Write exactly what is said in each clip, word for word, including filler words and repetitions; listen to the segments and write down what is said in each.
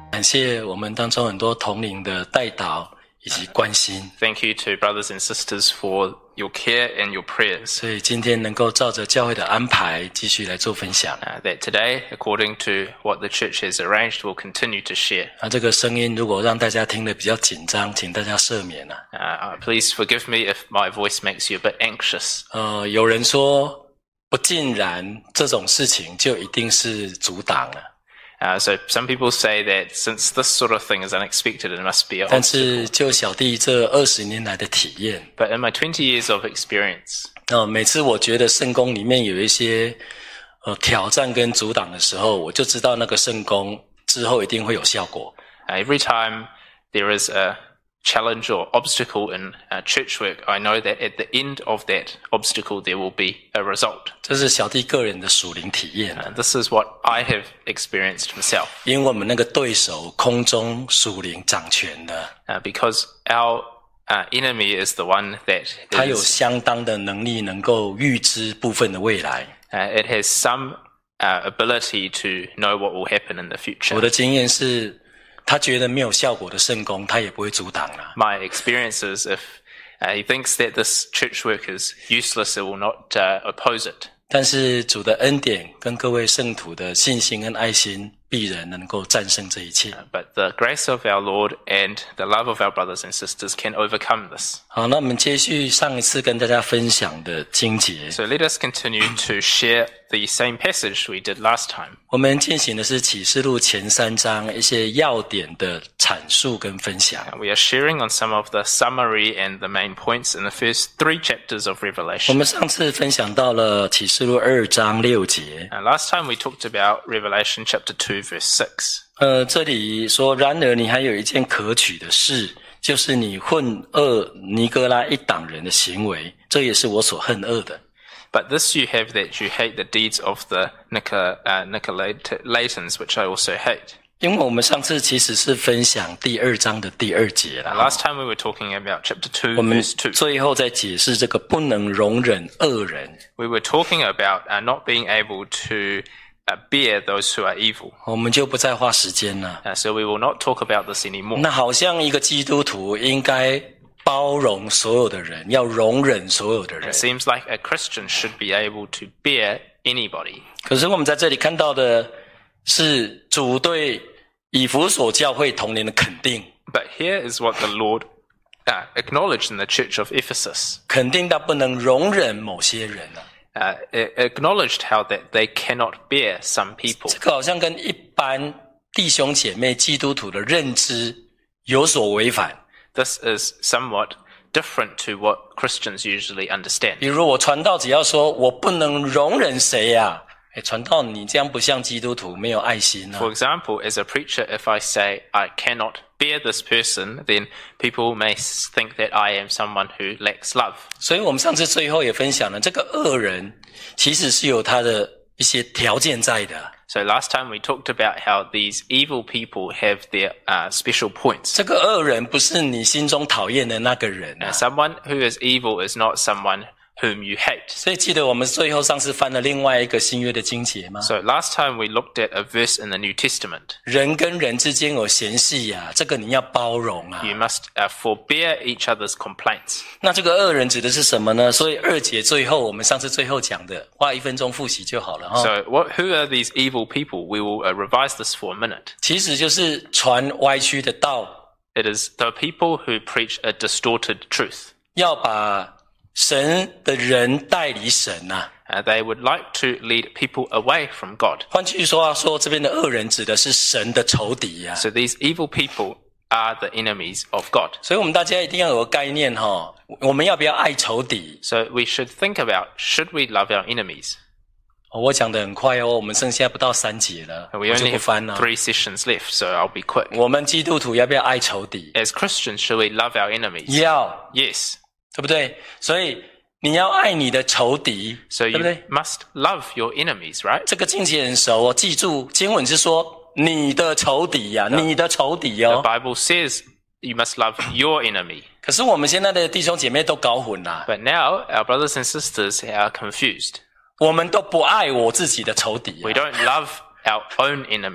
感谢我们当中很多同龄的代祷以及关心。 Thank you to brothers and sisters for your care and your prayers. 所以今天能够照着教会的安排继续来做分享。 Uh, that today, according to what the church has arranged, we'll continue to share. 那这个声音如果让大家听得比较紧张，请大家赦免啊。 Uh, please forgive me if my voice makes you a bit anxious. 呃，有人说不尽然这种事情就一定是阻挡了。 Uh, so some people say that since this sort of thing is unexpected, it must be an 但 obstacle. 是就小弟这二十年来的体验， But in my twenty years of experience, 呃，每次我觉得圣功里面有一些呃挑战跟阻挡的时候，我就知道那个圣功之后一定会有效果。 uh, every time there is a challenge or obstacle in uh, church work, I know that at the end of that obstacle there will be a result. 这是小弟个人的属灵体验。 Uh, this is what I have experienced myself. 因为我们那个对手空中属灵掌权的， Uh, because our uh, enemy is the one that 他有 is, 相当的能力能够预知部分的未来。 uh, it has some uh, ability to know what will happen in the 我 future. 的经验是，他觉得没有效果的圣功，他也不会阻挡了。 My experience is if uh, he thinks that this church work is useless, it will not uh, oppose it. 但是主的恩典跟各位圣徒的信心跟爱心，必然能够战胜这一切。 But the grace of our Lord and the love of our brothers and sisters can overcome this. 好，那我们接续上一次跟大家分享的经节， So let us continue to share the same passage we did last time. 我们进行的是启示录前三章一些要点的阐述跟分享。 We are sharing on some of the summary and the main points in the first three chapters of 我 Revelation. 们上次分享到了启示录二章六节， And last time we talked about Revelation chapter two, verse six. 呃，这里说，然而你还有一件可取的事，就是你混恶尼哥拉一党人的行为，这也是我所恨恶的。 But this you have, that you hate the deeds of the Nicola, uh, Nicolaitans, which I also hate. 因为我们上次其实是分享第二章的第二节 Now, 啦， last time we were talking about chapter two, 我们 verse two. 最后再解释这个不能容忍恶人。 We were talking about uh, not being able to uh, bear those who are evil. 我们就不再花时间了。 Uh, so we will not talk about this anymore. 那好像一个基督徒应该包容所有的人，要容忍所有的人 It。seems like a Christian should be able to bear anybody. 可是我们在这里看到的是主对以弗所教会同年的肯定， But here is what the Lord uh, acknowledged in the church of Ephesus. 肯定他不能容忍某些人啊。 Uh, it acknowledged how that they cannot bear some people. 这个好像跟一般弟兄姐妹基督徒的认知有所违反。 This is somewhat different to what Christians usually understand. 比如我传道只要说我不能容忍谁呀、啊，哎，传道你这样不像基督徒，没有爱心啊。 For example, as a preacher, if I say I cannot bear this person, then people may think that I am someone who lacks love. 所以我们上次最后也分享了，这个恶人其实是有他的一些条件在的。 So last time we talked about how these evil people have their uh, special points. 这个恶人不是你心中讨厌的那个人 Now, 啊。 someone who is evil is not someone whom you hate. 所以记得我们最后上次翻了另外一个新约的经节吗？ So last time we looked at a verse in the New Testament. 人跟人之间有嫌隙呀、啊，这个你要包容啊。 You must uh, forbear each other's complaints. 那这个恶人指的是什么呢？所以二节最后我们上次最后讲的，花一分钟复习就好了哈。 So what, who are these evil people? We will uh, revise this for a minute. 其实就是传歪曲的道， It is the people who preach a distorted truth. 要把神的人带离神呐、啊。 Uh, they would like to lead people away from God. 换句话说，这边的恶人指的是神的仇敌呀、啊。 So these evil people are the enemies of God. 所以我们大家一定要有个概念哈、哦，我们要不要爱仇敌？ So we should think about, should we love our enemies? 哦、我讲得很快哦，我们剩下不到三节了， We 我就 only 不翻 have 了。 three sessions left, so I'll be quick. 我们基督徒要不要爱仇敌？ As Christians, should we love our enemies? 要， Yes. 对不对？所以你要爱你的仇敌， So 对不 you 对？ must love your enemies, right? 这个经节很熟哦，记住经文是说你的仇敌呀、啊，你的仇敌 The 哦。 Bible says you must love your enemy. 可是我们现在的弟兄姐妹都搞混了， But now our brothers and sisters are confused. 我们都不爱我自己的仇敌、 We 啊， don't love our own enemy.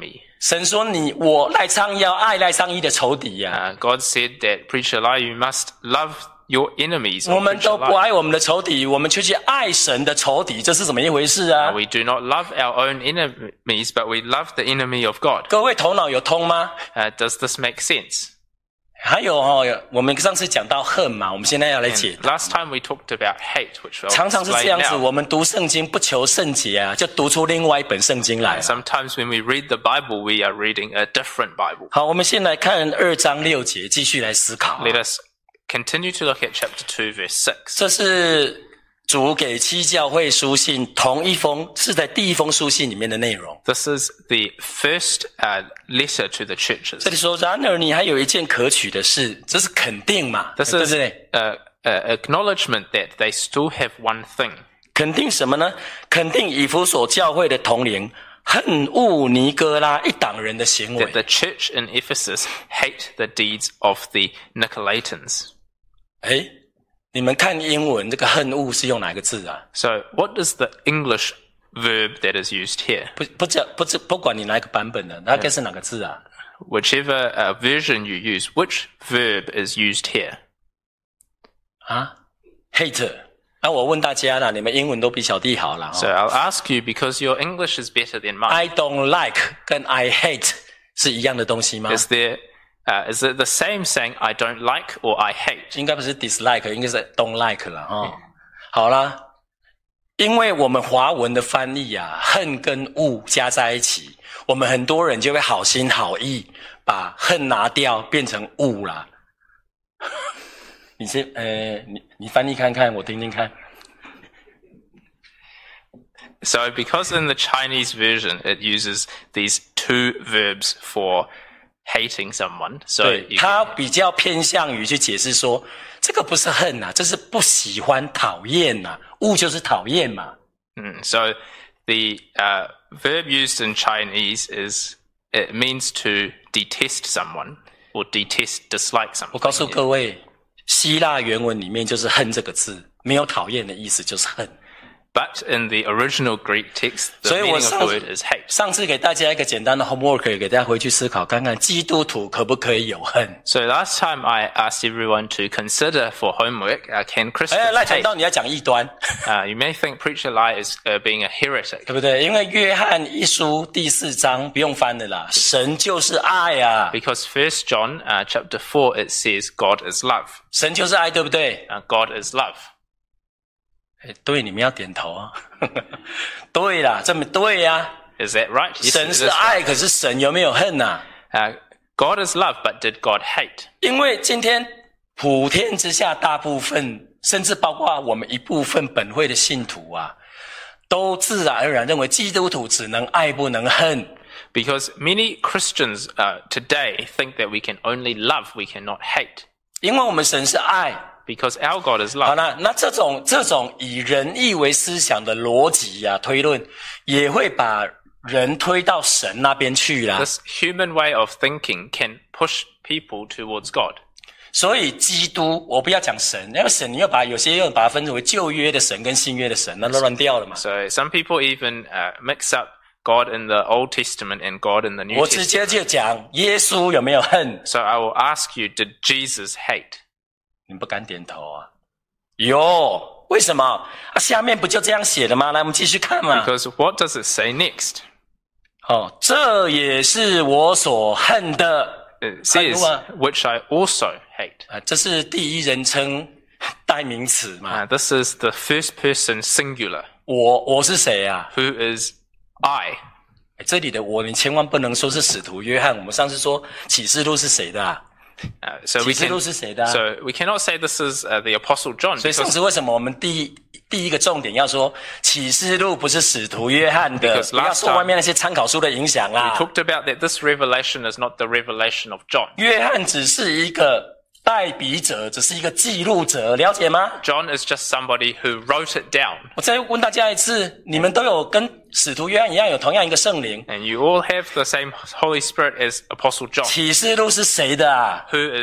神说你我赖昌要爱赖昌一的仇敌呀、啊。 Uh, God said that Preacher Lai, you must love your enemies. 我们都不爱我们的仇敌，我们却去爱神的仇敌，这是怎么一回事啊？ Uh, we do not love our own enemies, but we love the enemy of God. 各位头脑有通吗？ Uh, does this make sense? 还有哦，我们上次讲到恨嘛，我们现在要来解 And last time we talked about hate, which I'll 常常是这 explain 样子， now. 我们读圣经不求圣洁啊，就读出另外一本圣经来了。 Sometimes when we read the Bible, we are reading a different Bible. 好，我们先来看二章六节，继续来思考。 Let us continue to look at chapter two, verse six. 这是主给七教会书信同一封，是在第一封书信里面的内容。 This is the first uh, letter to the churches. 这里说，然而你还有一件可取的事，这是肯定嘛？ This 对不 is 对？ uh, uh, acknowledgement that they still have one thing. 肯定什么呢？肯定以弗所教会的同龄恨恶尼哥拉一党人的行为 That。the church in Ephesus hate the deeds of the Nicolaitans. 诶，你们看英文这个恨恶是用哪个字啊？ So what is the English verb that is used here? 不不叫不知不管你哪一个版本的，大概是哪个字啊？ Whichever uh, version you use, which verb is used here? 啊 ，hate。那我问大家啦，你们英文都比小弟好啦。 So I'll ask you, because your English is better than mine. I don't like 跟 I hate 是一样的东西吗？ Is there, uh, is it the same saying I don't like or I hate? 应该不是 dislike， 应该是 don't like 了哈、哦。好啦，因为我们华文的翻译啊，恨跟恶加在一起，我们很多人就会好心好意把恨拿掉，变成恶啦。你先，呃，你你翻译看看，我听听看。 So because in the Chinese version it uses these two verbs for hating someone, so 对， you 他比较偏向于去解释说，这个不是恨呐、啊，这是不喜欢、讨厌呐、啊，恶就是讨厌嘛。 Mm, so the uh, verb used in Chinese is, it means to detest someone or detest, dislike 我告诉 something. 各位，希腊原文里面就是恨这个字，没有讨厌的意思，就是恨。 But in the original Greek text, the 所以我 meaning of 上 the word is hate. 上次给大家一个简单的 homework， 给大家回去思考看看，基督徒可不可以有恨？ So last time I asked everyone to consider for homework, uh, can 哎， Christians 赖传 hate? 道你要讲异端， Uh, you may think Preacher Lai is uh, being a heretic. 对不对？因为约翰一书第四章不用翻的啦，神就是爱啊， Because First John uh, chapter four, it says God is love. 神就是爱，对不对？ Uh, God is love. 哎，对，你们要点头啊。对啦，这么对呀、 Is that right? Yes, 神 it 是 is 爱， right. 可是神有没有恨呐、啊？ Uh, God is love, but did God hate? 因为今天普天之下大部分，甚至包括我们一部分本会的信徒啊，都自然而然认为基督徒只能爱不能恨。 Because many Christians uh, today think that we can only love, we cannot hate. 因为我们神是爱。 Because our God is 好 love. 了，那这种这种以人意为思想的逻辑啊推论，也会把人推到神那边去啦。 This human way of thinking can push people towards God. 所以基督，我不要讲神，因为神你又把有些又把它分为旧约的神跟新约的神，那都乱掉了嘛。 So some people even uh, mix up God in the Old Testament and God in the New 我直接 Testament. 就讲耶稣有没有恨？ So I will ask you, did Jesus hate? 你不敢点头啊？有，为什么？啊，下面不就这样写的吗？来，我们继续看嘛。 Because what does it say next? 哦，这也是我所恨的。 It says, which I also hate. 啊，这是第一人称代名词嘛？ Uh, this is the first person singular. 我我是谁啊？ Who is I? 这里的我，你千万不能说是使徒约翰。我们上次说启示录是谁的啊？ Uh, so we 启示 can, 录是谁的啊？ so we cannot say this is uh, the Apostle John 所以上 because, 次为什么我们第一第一个重点要说启示录不是使徒约翰的？ Because 不要 last 受 time 外面那些参考书的影响 we 啦。 talked about that this revelation is not the revelation of John. 约翰只是一个代笔者，只是一个记录者，了解吗？ John is just somebody who wrote it down. 我再问大家一次，你们都有跟使徒约翰一样有同样一个圣灵？ And you all have the same Holy Spirit as Apostle John. 启示录是谁的啊？ Who is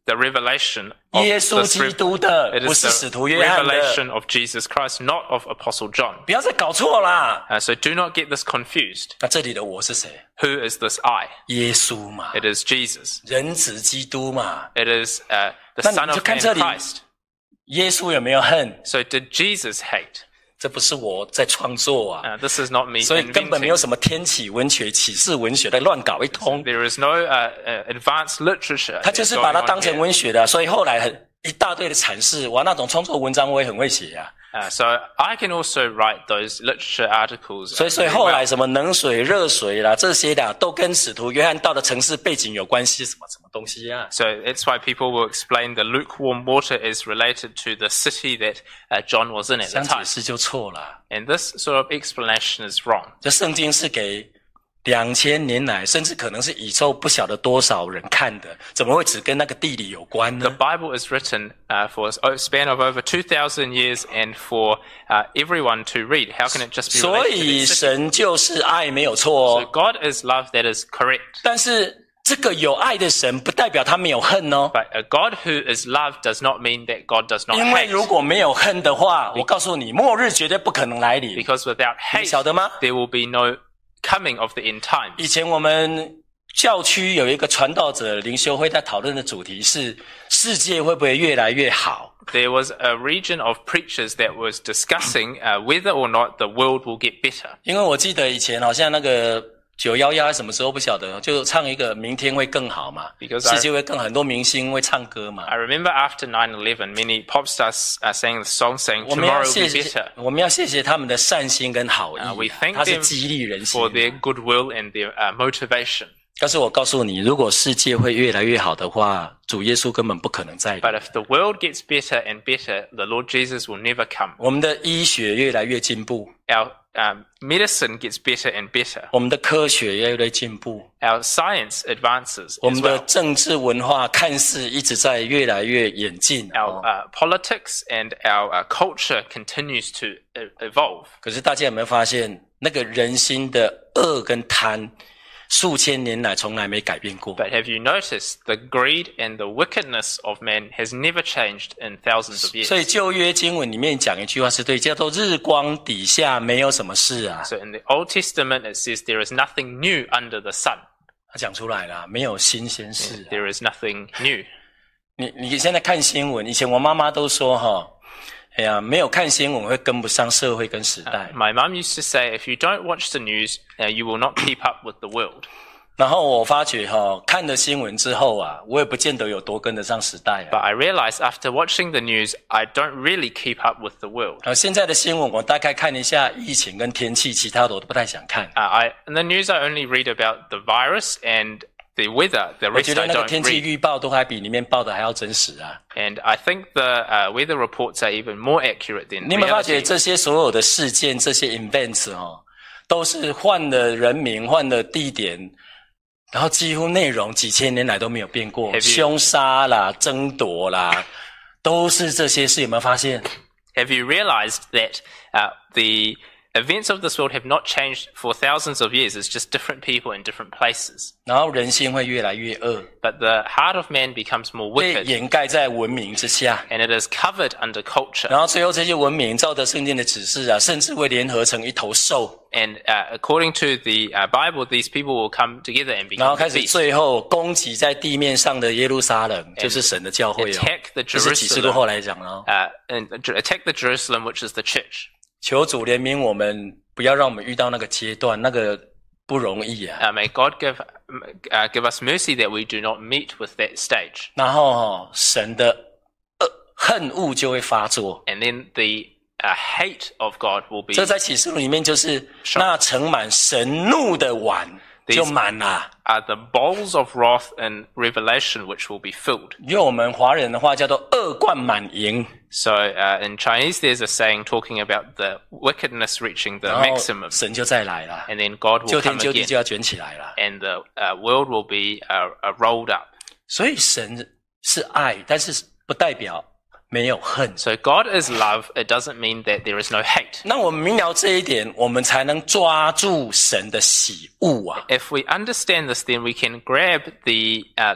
the revelation of 耶稣 this 基 rev- 督的， it 不 is 是 the 使徒约翰的。 revelation of Jesus Christ, not of Apostle John. 不要再搞错啦。 Uh, so do not get this confused. 那这里的我是谁？ Who is this I? 耶稣嘛， It is Jesus. 人子基督嘛。 It is uh, the 那你 Son 就 of 看 Man 这里。 Christ. 耶稣有没有恨？ So did Jesus hate? 这不是我在创作啊， Uh, this is not me 所以根本没 inventing. 有什么天启文学、启示文学在乱搞一通。 There is no uh, uh, advanced literature. 他就是 that's 把 going 它当 on 成 here. 文学的，所以后来很一大堆的阐释。哇，那种创作文章我也很会写啊。 Uh, so I can also write those literature articles. 所以， uh, 所以 very 后 well. 来什么冷水、热水啦，这些的都跟使徒约翰到的城市背景有关系，什么什么东西啊？ So it's why people will explain the lukewarm water is related to the city that uh, John was in at 这 the 样解 time. 释就错了。 And this sort of explanation is wrong. 这圣经是给两千年来，甚至可能是宇宙不晓得多少人看的，怎么会只跟那个地理有关 The 呢？ Bible is written uh, for a span of over two thousand years and for uh, everyone to read. How can it just be 所 related to 以 the city? 神就是爱，没有错 So 哦。 God is love, that is correct. 但是这个有爱的神，不代表他没有恨哦。 But a God who is love does not mean that God does not 因为 hate. 如果没有恨的话，我告诉你，末日绝对不可能来临。 Because without 你 hate, 晓得吗？ there will be no coming of the end times. 以前我们教区有一个传道者灵修会，在讨论的主题是世界会不会越来越好？ There was a region of preachers that was discussing uh, whether or not the world will get better. 因为我记得以前好像那个九一一什么时候不晓得，就唱一个明天会更好嘛， Because I- 世界会更好，很多明星会唱歌嘛。 I remember after nine eleven, many pop stars uh, sang the song saying 我们要 tomorrow will 谢 be 谢 better. 我们要谢谢他们的善心跟好意、 Uh, we 啊 thank 它是 them 激励人心 for their goodwill and their uh, motivation. 但是我告诉你，如果世界会越来越好的话，主耶稣根本不可能再临。 But if the world gets better and better, the Lord Jesus will never come. 我们的医学越来越进步， Our um, medicine gets better and better. 我们的科学越来越进步， Our science advances 我 as 们的 well. 政治文化看似一直在越来越演进。 Our 哦 uh, politics and our uh, culture continues to e- evolve. 可是大家有没有发现，那个人心的恶跟贪，数千年来从来没改变过？ But have you noticed the greed and the wickedness of man has never changed in thousands of years? 所以旧约经文里面讲一句话是对，叫做日光底下没有什么事啊。 So in the Old Testament, it says there is nothing new under the sun. 他讲出来了，没有新鲜事、啊。 There is nothing new. 你你现在看新闻，以前我妈妈都说哈，哎呀，没有看新闻会跟不上社会跟时代。 My mum used to say, if you don't watch the news, uh, you will not keep up with the world. 然后我发觉哈，看了新闻之后啊，我也不见得有多跟得上时代啊。 But I realized after watching the news, I don't really keep up with the world. 呃，现在的新闻我大概看一下疫情跟天气，其他的我都不太想看。 Uh, I, in the news, I only read about the virus and the weather. The 我觉 rest 得 I 那个 don't 天气 read. 预报都还比里面报的还要真实啊！ And I think the uh, weather reports are even more accurate than 你有没有发觉 reality. 这些所有的事件、这些 events 哦，都是换了人名、换了地点，然后几乎内容几千年来都没有变过， Have you- 凶杀啦、争夺啦，都是这些事。有没有发现？ Have you realized that uh, the events of this world have not changed for thousands of years? It's just different people in different places. 然后人心会越来越恶， But the heart of man becomes more 被 wicked, 掩盖在文明之下。 and it is covered under culture. 然后最后这些文明照着圣经的指示啊，甚至会联合成一头兽， And uh, according to the uh, Bible, these people will come together and 然后 become 开 a 始 beast. 最后攻击在地面上的耶路撒冷，就是神的教会哦 attack the。 这是启示录后来讲了哦。 Uh, and attack the Jerusalem, which is the church. 求主怜悯我们，不要让我们遇到那个阶段，那个不容易啊。 Uh, may God give uh, give us mercy that we do not meet with that stage. 然后哦，神的恶恨恶就会发作。 And then the uh, hate of God will be 这在启示录里面就是那盛满神怒的碗就满了。 are the bowls of wrath in Revelation, which will be filled. 用我们华人的话叫做恶贯满盈。 So uh, in Chinese, there's a saying talking about the wickedness reaching the 然后 maximum, 神就再来了， and then God 就 will 天 come 就地 again, 就要卷起来了。 and the uh, world will be uh, uh, rolled up. 所以神是爱，但是不代表没有恨。 So God is love. It doesn't mean that there is no hate. 那我们明了这一点，我们才能抓住神的喜恶啊！ If we understand this, then we can grab the uh,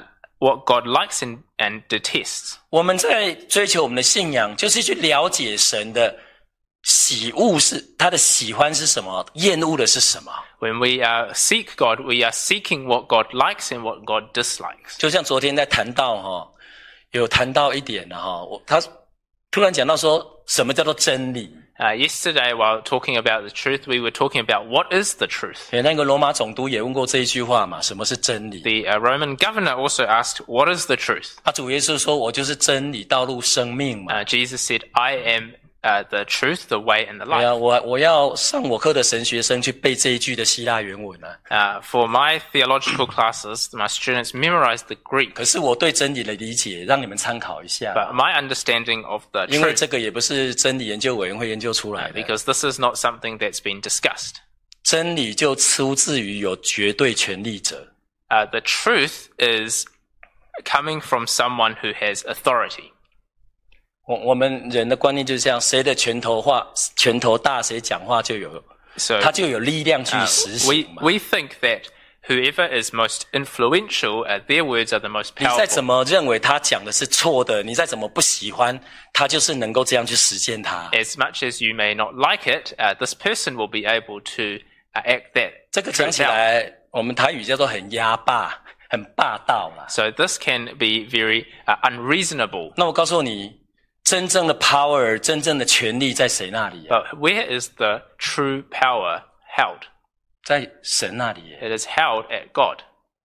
what God likes and, and detests. 我们在追求我们的信仰，就是去了解神的喜恶是他的喜欢是什么，厌恶的是什么。 When we uh, seek God, we are seeking what God likes and what God dislikes. 就像昨天在谈到哈，有谈到一点的哈，我他突然讲到说什么叫做真理。 Uh, yesterday, while talking about the truth, we were talking about what is the truth. 那个罗马总督也问过这一句话嘛，什么是真理？ The uh, Roman governor also asked, what is the truth? 啊，主耶稣说，我就是真理、道路、生命嘛。 Uh, Jesus said, I am uh, the truth, the way, and the 对啊， life. 我我要上我课的神学生去背这一句的希腊原文啊。 Uh, for my theological classes, my students memorized the Greek. 可是我对真理的理解，让你们参考一下。 But my understanding of the 因为 truth, 这个也不是真理研究委员会研究出来的。 because this is not something that's been discussed. 真理就出自于有绝对权力者。 Uh, the truth is coming from someone who has authority. 我我们人的观念就是这样，谁的拳头话拳头大，谁讲话就有， So 他就有力量去 uh, 实 we 行嘛。 we think that whoever is most influential, uh, their words are the most 你再怎 powerful. 么认为他讲的是错的，你再怎么不喜欢，他就是能够这样去实践它。 As much as you may not like it, uh, this person will be able to uh, act that 这个讲 truth 起 out. 来，我们台语叫做很压霸，很霸道啦。 So this can be very uh, unreasonable. 那我告诉你，真正的 power， 真正的权力在谁那里、啊？ But where is the true power held? 在神那里耶。 It is held at God.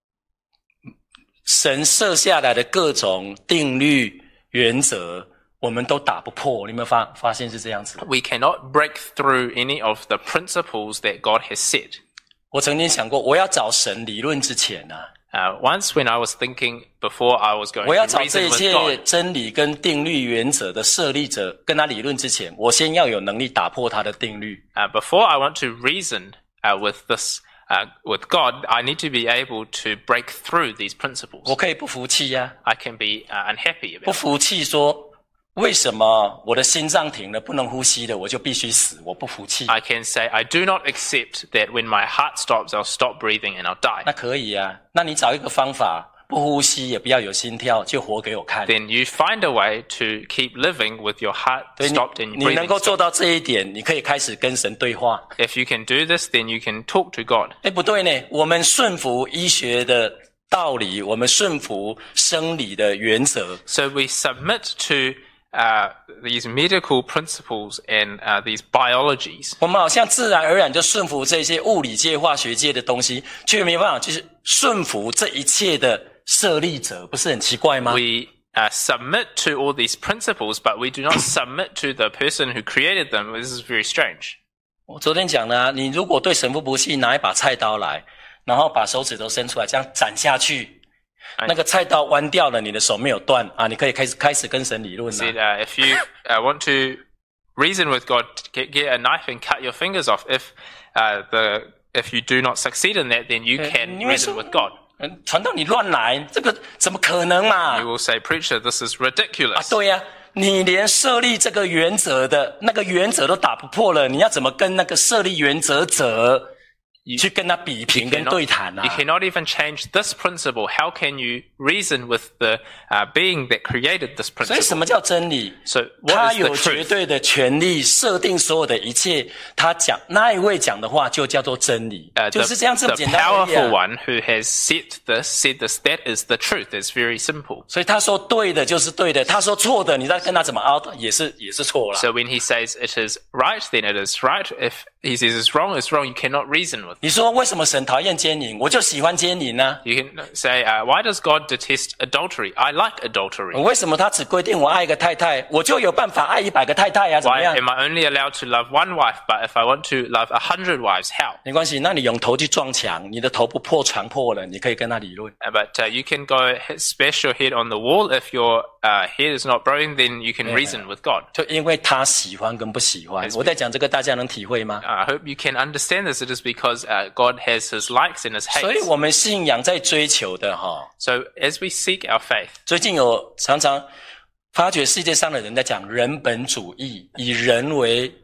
神设下来的各种定律、原则，我们都打不破。你有没有发发现是这样子？ We cannot break through any of the principles that God has set. 我曾经想过，我要找神理论之前呢、啊， Uh, once when I was thinking before I was going 我要 to 找这 reason 一 with 切 God, 真理跟定律原则的设立者跟他理论之前，我先要有能力打破他的定律。 uh, before I want to reason uh, with this, uh, with God, I need to be able to break through these 我 principles. 可以不服气呀、 I can be uh, unhappy 不 about it. 服气说为什么我的心脏停了不能呼吸的，我就必须死？我不服气。 I can say, I do not accept that when my heart stops, I'll stop breathing and I'll die. 那可以啊，那你找一个方法，不呼吸也不要有心跳，就活给我看。 Then you find a way to keep living with your heart 对， stopped and 你 your 你能够 breathing 做 stopped. 到这一点，你可以开始跟神对话。 If you can do this, then you can talk to God. 哎，不对呢，我们顺服医学的道理，我们顺服生理的原则， So we submit to uh, these medical principles and uh, these biologies. 我们好像自然而然就顺服这些物理界、化学界的东西，却没办法就是顺服这一切的设立者，不是很奇怪吗？ We uh, submit to all these principles, but we do not submit to the person who created them. This is very strange. 我昨天讲了、啊，你如果对神父不信，拿一把菜刀来，然后把手指头伸出来，这样斩下去。那个菜刀弯掉了，你的手没有断啊，你可以开始开始跟神理论了。 Said, uh, if you uh, want to reason with God, get, get a knife and cut your fingers off. If uh, the if you do not succeed in that, then you can 因为 reason 说 with God. 嗯，传道你乱来，这个怎么可能嘛？ You will say, preacher, this is 啊， ridiculous. 对呀、啊，你连设立这个原则的那个原则都打不破了，你要怎么跟那个设立原则者去跟他比拼跟 cannot- 对谈 You 啊？ cannot even change this principle. How can you reason with the uh, being that created this 所以 principle? 什么叫真理？ So 他 what is the 有绝 truth? 对的权利设定所有的一切，他讲那一位讲的话就叫做真理， Uh, 就 the, 是这样这么 the 简单而已、 powerful 啊。 one who has set this, said this, that is the truth. It's very simple. 所以他说对的就是对的，他说错的，你再跟他怎么凹也是也是错了。 So when he says it is right, then it is right. If he says it's wrong, it's wrong. You cannot reason with. 你说为什么神讨厌奸淫？我就喜欢奸淫呢、 You can say, uh, why does God detest adultery? I like adultery. 为什么他只规定我爱一个太太，我就有办法爱一百个太太呀、啊？怎么 Why 样？ am I only allowed to love one wife, but if I want to love a hundred wives, how? 没关系，那你用头去撞墙，你的头不破墙破了，你可以跟他理论。 Uh, But uh, you can go hit, smash your head on the wall. If your uh, head is not broken, then you can reason with God. 就因为他喜欢跟不喜欢，我在讲这个，大家能体会吗？ Uh, I hope you can understand this. It is because uh, God has His likes and His 所以 hates. 我们信仰在追求的哈， So as we seek our faith, 最近有常常发觉世界上的人在讲人本主义，以人为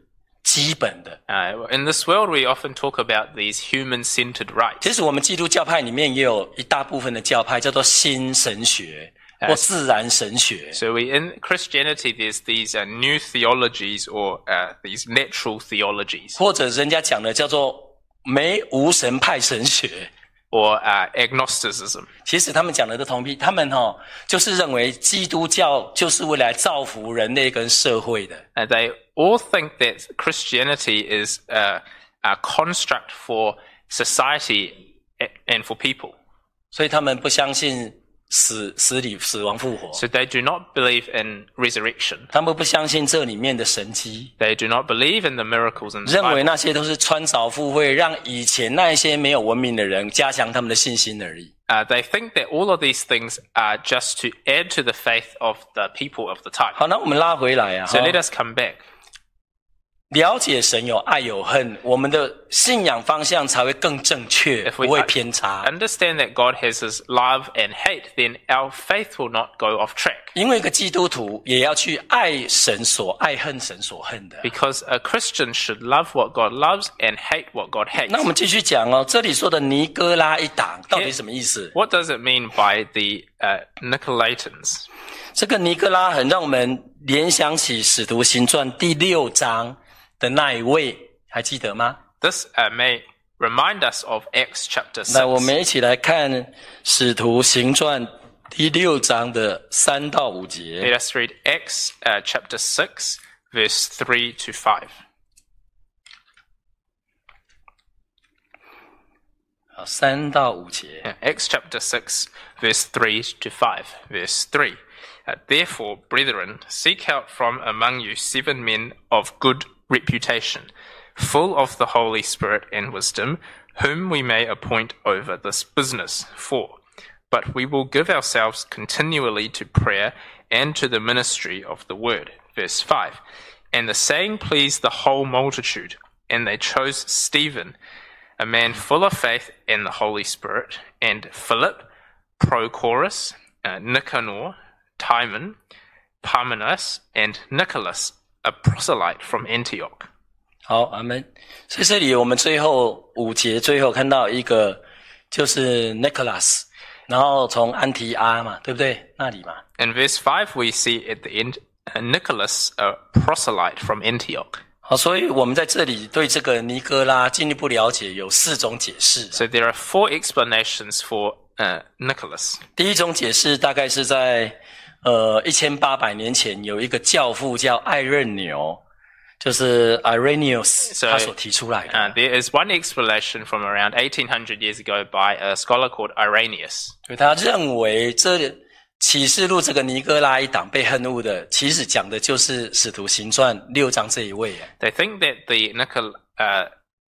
基本的。 Uh, in this world, we often talk about these human-centered rights. 其实我们基督教派里面也有一大部分的教派叫做新神学或自然神学。 So we in Christianity, there's these uh, new theologies or uh, these natural theologies, 或者人家讲的叫做没无神派神学。 or uh, agnosticism. 其实他们讲的都同批，他们哦就是认为基督教就是为来造福人类跟社会的。 And they all think that Christianity is uh, a construct for society and for people. 所以他们不相信死死里死亡复活。 So they do not believe in resurrection. 他们不相信这里面的神迹。 They do not believe in the miracles in the 认为 Bible. 那些都是穿凿附会，让以前那一些没有文明的人加强他们的信心而已。 Uh, they think that all of these things are just to add to the faith of the people of the time. 好，那我们拉回来啊， So let us come back. 了解神有爱有恨，我们的信仰方向才会更正确， If we 不会偏差。 understand that God has his love and hate, then our faith will not go off track. 因为一个基督徒也要去爱神所爱，恨神所恨的。 Because a Christian should love what God loves and hate what God hates. 那我们继续讲哦，这里说的尼哥拉一党到底什么意思？ What does it mean by the uh, Nicolaitans? 这个尼哥拉很让我们联想起《使徒行传》第六章的那一位，还记得吗？ This uh, may remind us of Acts chapter 那我 six. 们一起来看《使徒行传》第六章的三到五节。 Let us read Acts uh, chapter six, verse three to five. 好，三到五节。 Yeah, Acts chapter six, verse three to five. Verse three. Uh, Therefore, brethren, seek out from among you seven men of good reputation, full of the Holy Spirit and wisdom, whom we may appoint over this business. Four. But we will give ourselves continually to prayer and to the ministry of the word. Verse five. And the saying pleased the whole multitude, and they chose Stephen, a man full of faith and the Holy Spirit, and Philip, Prochorus, uh, Nicanor, Timon, Parmenas, and Nicholas, a proselyte from Antioch. 好，阿们。所以这里我们最后五节最后看到一个就是 Nicholas， 然后从安提阿嘛，对不对？那里嘛。 In verse five, we see at the end uh, Nicholas, a proselyte from Antioch. 好，所以我们在这里对这个尼哥拉进一步了解，有四种解释。 So there are four explanations for uh, Nicholas. 第一种解释大概是在呃一千八百年前，有一个教父叫艾任纽，就是 Irenaeus 他所提出来的。 Uh, there is one explanation from around eighteen hundred years ago by a scholar called Irenaeus. 所以他认为这启示录这个尼哥拉一党被恨恶的，其实讲的就是使徒行传六章这一位。 They think that the Nicol- uh,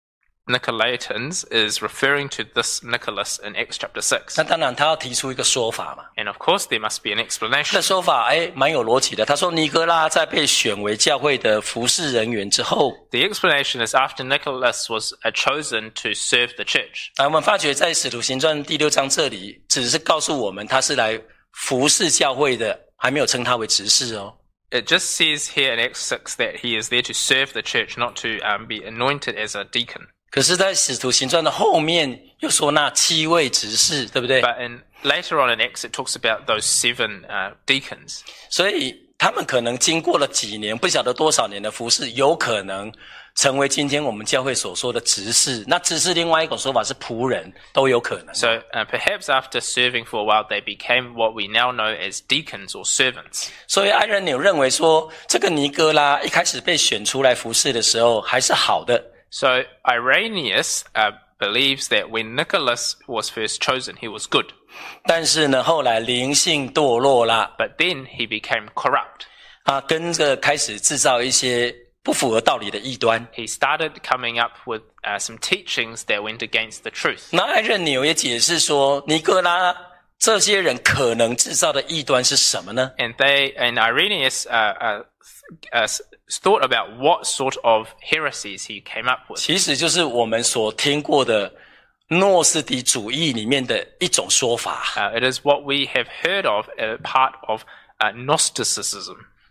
Nicolaitans is referring to this Nicholas in Acts chapter six. 那当然他要提出一个说法嘛。 And of course there must be an 这 explanation. 说法哎蛮有逻辑的。他说尼哥拉在被选为教会的服侍人员之后， The explanation is after Nicholas was uh, chosen to serve the church. 啊，我们发觉在使徒行传第六章这里，只是告诉我们他是来服侍教会的，还没有称他为执事哦。 It just says here in Acts six that he is there to serve the church, not to um, be anointed as a deacon. 可是，在使徒行传的后面又说那七位执事，对不对？ But in, later on in Acts, it talks about those seven uh, deacons. 所以他们可能经过了几年，不晓得多少年的服侍，有可能成为今天我们教会所说的执事。那执事另外一种说法是仆人，都有可能。 So uh, perhaps after serving for a while, they became what we now know as deacons or servants. 所以艾仁纽认为说，这个尼哥拉一开始被选出来服侍的时候还是好的。 So Irenaeus uh, believes that when Nicholas was first chosen, he was good. 但是呢，后来灵性堕落啦， But then he became corrupt. 啊，跟着开始制造一些不符合道理的异端。 He started coming up with uh, some teachings that went against the truth. 那艾任纽也解释说，尼哥拉这些人可能制造的异端是什么呢？ And they and Irenaeus uh, uh, uh, thought about what sort of heresies he came up with. 其实就是我们所听过的诺斯底主义里面的一种说法。 Uh, it is what we have heard of, a part of uh, Gnosticism.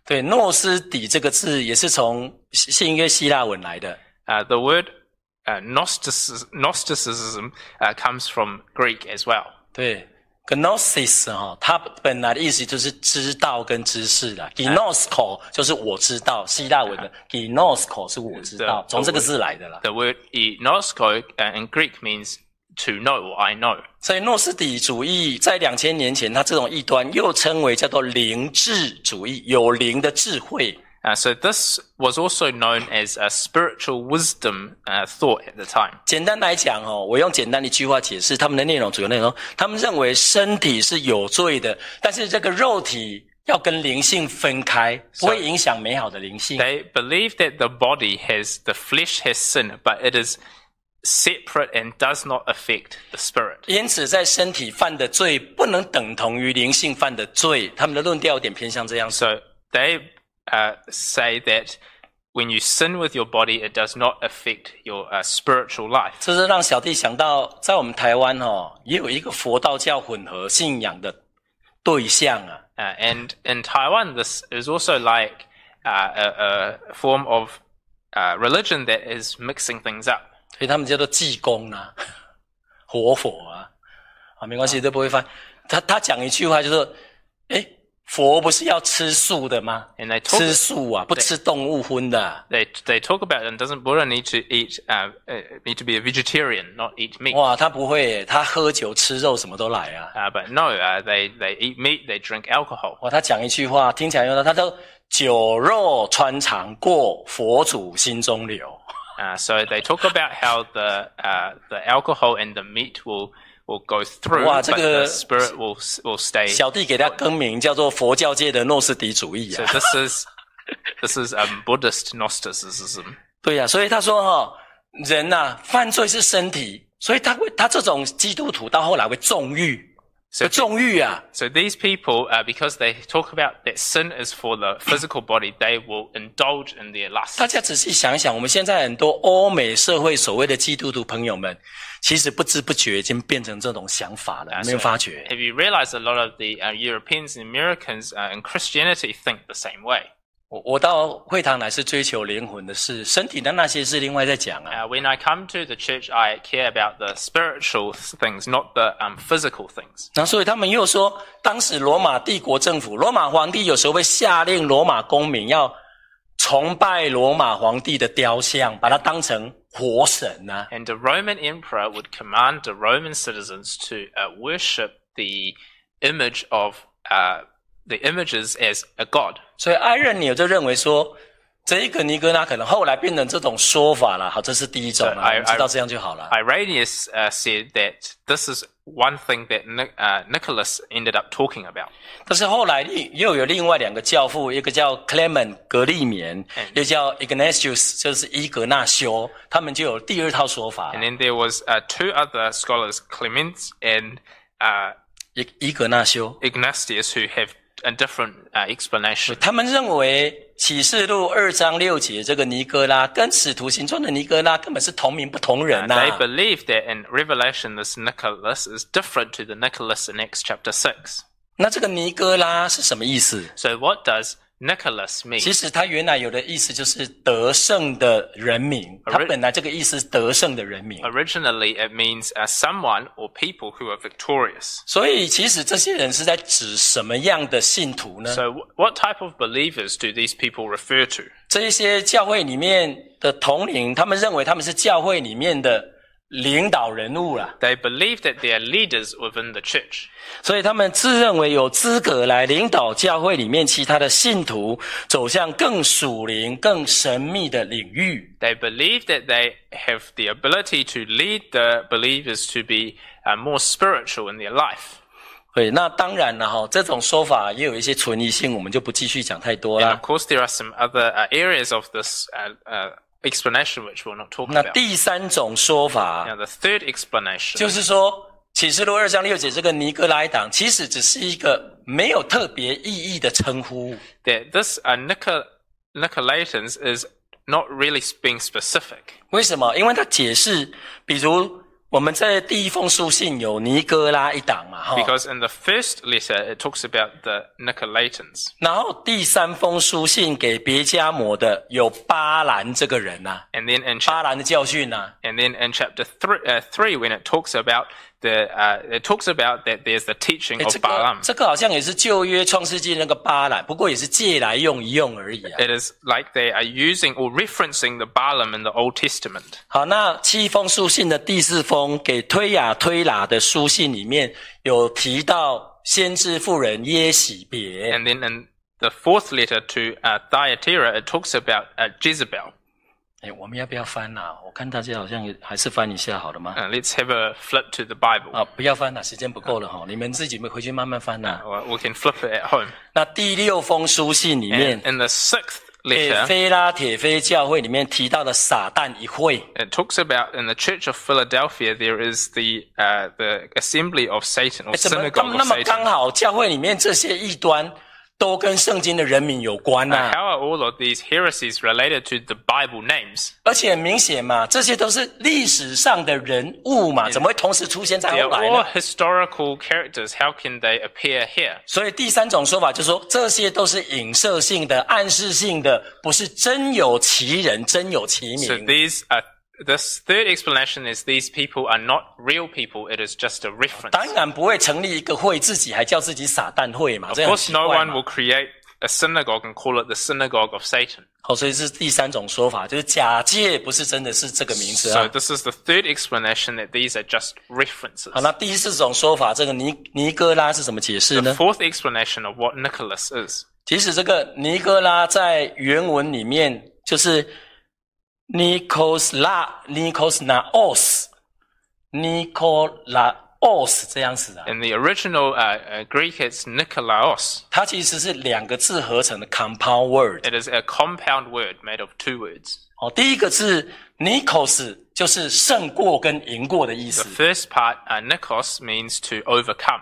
对，诺斯底这个字也是从新约希腊文来的。 Uh, the word uh, Gnosticism, Gnosticism uh, comes from Greek as well. 对 ，gnosis 哈，它本来的意思就是知道跟知识啦。gnosko 就是我知道，希腊文的 gnosko 是我知道，从这个字来的啦。 The word gnosko uh, in Greek means to know or I know. 所以诺斯底主义在两千年前，它这种异端又称为叫做灵智主义，有灵的智慧。 Uh, so this was also known as a spiritual wisdom uh, thought at the time. 简单来讲哦，我用简单的一句话解释他们的内容，主要内容，他们认为身体是有罪的，但是这个肉体要跟灵性分开，不会影响美好的灵性。 They believe that the body has, the flesh has sin, but it is separate and does not affect the spirit. 因此在身体犯的罪不能等同于灵性犯的罪，他们的论调有点偏向这样。 So they uh, say that when you sin with your body, it does not affect your uh, spiritual life. 这是让小弟想到在我们台湾哦，也有一个佛道教混合信仰的对象啊。 Uh, and in Taiwan, this is also like uh, a, a form of uh, religion that is mixing things up. 所以他们叫做济公啊，活佛啊，啊，没关系，都不会翻。他他讲一句话就是说，诶，佛不是要吃素的吗？ And they talk, 吃素啊，不吃动物荤的、啊。 They they talk about and doesn't Buddha need to eat uh, uh, need to be a vegetarian, not eat meat. 哇，他不会耶，他喝酒吃肉什么都来啊。 Uh, but no, uh, they they eat meat, they drink alcohol. 哇，他讲一句话听起来用的，他说酒肉穿肠过，佛祖心中留。 Uh, so they talk about how the uh, the alcohol and the meat will will go through, 哇， but 这个 the spirit will will stay. 小弟给他更名叫做佛教界的诺斯底主义 So 啊。 this is this is um, Buddhist Gnosticism. 对呀、啊，所以他说哈、哦，人呐、啊、犯罪是身体，所以他会他这种基督徒到后来会纵欲。So, 纵欲啊 so these people, uh, because they talk about that sin is for the physical body, they will indulge in their lust. 大家仔细想一想，我们现在很多欧美社会所谓的基督徒朋友们，其实不知不觉已经变成这种想法了， Uh, 没有发觉。 Have you realized a lot of the uh, Europeans and Americans uh, in Christianity think the same way? 我我到会堂来是追求灵魂的事，身体的那些是另外在讲啊。 Uh, when I come to the church, I care about the spiritual things, not the um, physical things. 那所以他们又说，当时罗马帝国政府，罗马皇帝有时候会下令罗马公民要崇拜罗马皇帝的雕像，把它当成活神啊。 And the Roman emperor would command the Roman citizens to uh, worship the image of uh, the images as a god. 所以艾任纽就认为说，这一个尼哥拉可能后来变成这种说法了。好，这是第一种了， So 我 I- 们知道这样就好了。 Irenaeus uh, said that this is one thing that Nic- uh, Nicholas ended up talking about. 但是后来又有另外两个教父，一个叫 Clement 格利勉，又叫 Ignatius 就是伊格纳修，他们就有第二套说法 And。then there was uh, two other scholars, Clement and uh, 伊伊格纳修， Ignatius, who have a different uh, explanation. 他们认为启示录二章六节这个尼哥拉跟使徒行传的尼哥拉根本是同名不同人 Uh, 呐、 they believe that in Revelation, this Nicholas is different to the Nicholas in Acts chapter six. 那这个尼哥拉是什么意思？ So what does Nicholas mean? 其实他原来有的意思就是得胜的人民，他本来这个意思是得胜的人民。 Originally, it means uh, someone or people who are victorious. 所以其实这些人是在指什么样的信徒呢？ So wh- what type of believers do these people refer to? 这一些教会里面的统领，他们认为他们是教会里面的领导人物啦， They believe that they are leaders within the church. 所以他们自认为有资格来领导教会里面其他的信徒走向更属灵、更神秘的领域。 They believe that they have the ability to lead the believers to be uh, more spiritual in their life. 对，那当然了哈，这种说法也有一些存疑性，我们就不继续讲太多 And 啦 of。course, there are some other uh, areas of this uh, uh, explanation which we'll not talk 那 about. 第三种说法 Now, the third explanation 就是说，启示录二章六节这个尼哥拉党，其实只是一个没有特别意义的称呼。 that this uh, Nico- Nicolaitans is not really being specific. 为什么？因为他解释，比如我们在第一封书信有尼哥拉一党嘛，哈。 Because in the first letter, it talks about the Nicolaitans. 然后第三封书信给别迦摩的有巴兰这个人呐、啊， And then in 巴兰的教训呐、啊。 and then in chapter three, uh, three, when it talks about the, uh, it talks about that there's the teaching 诶 of 这个 Balaam. 这个好像也是旧约创世纪那个巴兰，不过也是借来用一用而已啊。 It is like they are using or referencing the Balaam in the Old Testament. 好，那七封书信的第四封给推雅推拉的书信里面有提到先知妇人耶洗别。 And then in the fourth letter to uh, Thyatira, it talks about uh, Jezebel. 哎，我们要不要翻啊？我看大家好像也还是翻一下好了吗？ Uh, let's have a flip to the Bible. 啊，不要翻了，时间不够了哈，你们自己回去慢慢翻呐。 Or we can flip it at home. 那第六封书信里面 And，in the sixth 铁 letter, 非拉铁非教会里面提到的撒旦一会， it talks about in the Church of Philadelphia there is the uh, the assembly of Satan or 哎怎么 synagogue 那 of 么刚 Satan. 好教会里面这些异端都跟圣经的人名有关呐、 Uh, how are all of these heresies related to the Bible names? 而且很明显嘛，这些都是历史上的人物嘛，怎么会同时出现在 They 后 are 来 all 呢？ historical characters. How can they appear here? 所以第三种说法就是说，这些都是影射性的、暗示性的，不是真有其人、真有其 So 名。 these are, this third explanation is these people are not real people. It is just a reference. 当然不会成立一个会，自己还叫自己撒旦会嘛，这 Of 样很 course, 奇 no 怪 one 嘛 will create a synagogue and call it the synagogue of Satan. 好，所以是第三种说法，就是假借不是真的是这个名词 So 啊。 this is the third explanation that these are just references. 好，那第四种说法，这个尼尼哥拉是怎么解释 The 呢？ fourth explanation of what Nicholas is. 其实这个尼哥拉在原文里面就是 Nikos La Nikos Naos Nikolaos 这样子啊， In the original uh, uh, Greek, it's Nikolaos. 它其实是两个字合成的 compound word。 It is a compound word made of two words. 哦，第一个字 Nikos 就是胜过跟赢过的意 The 思 first part, uh, Nikos, means to overcome.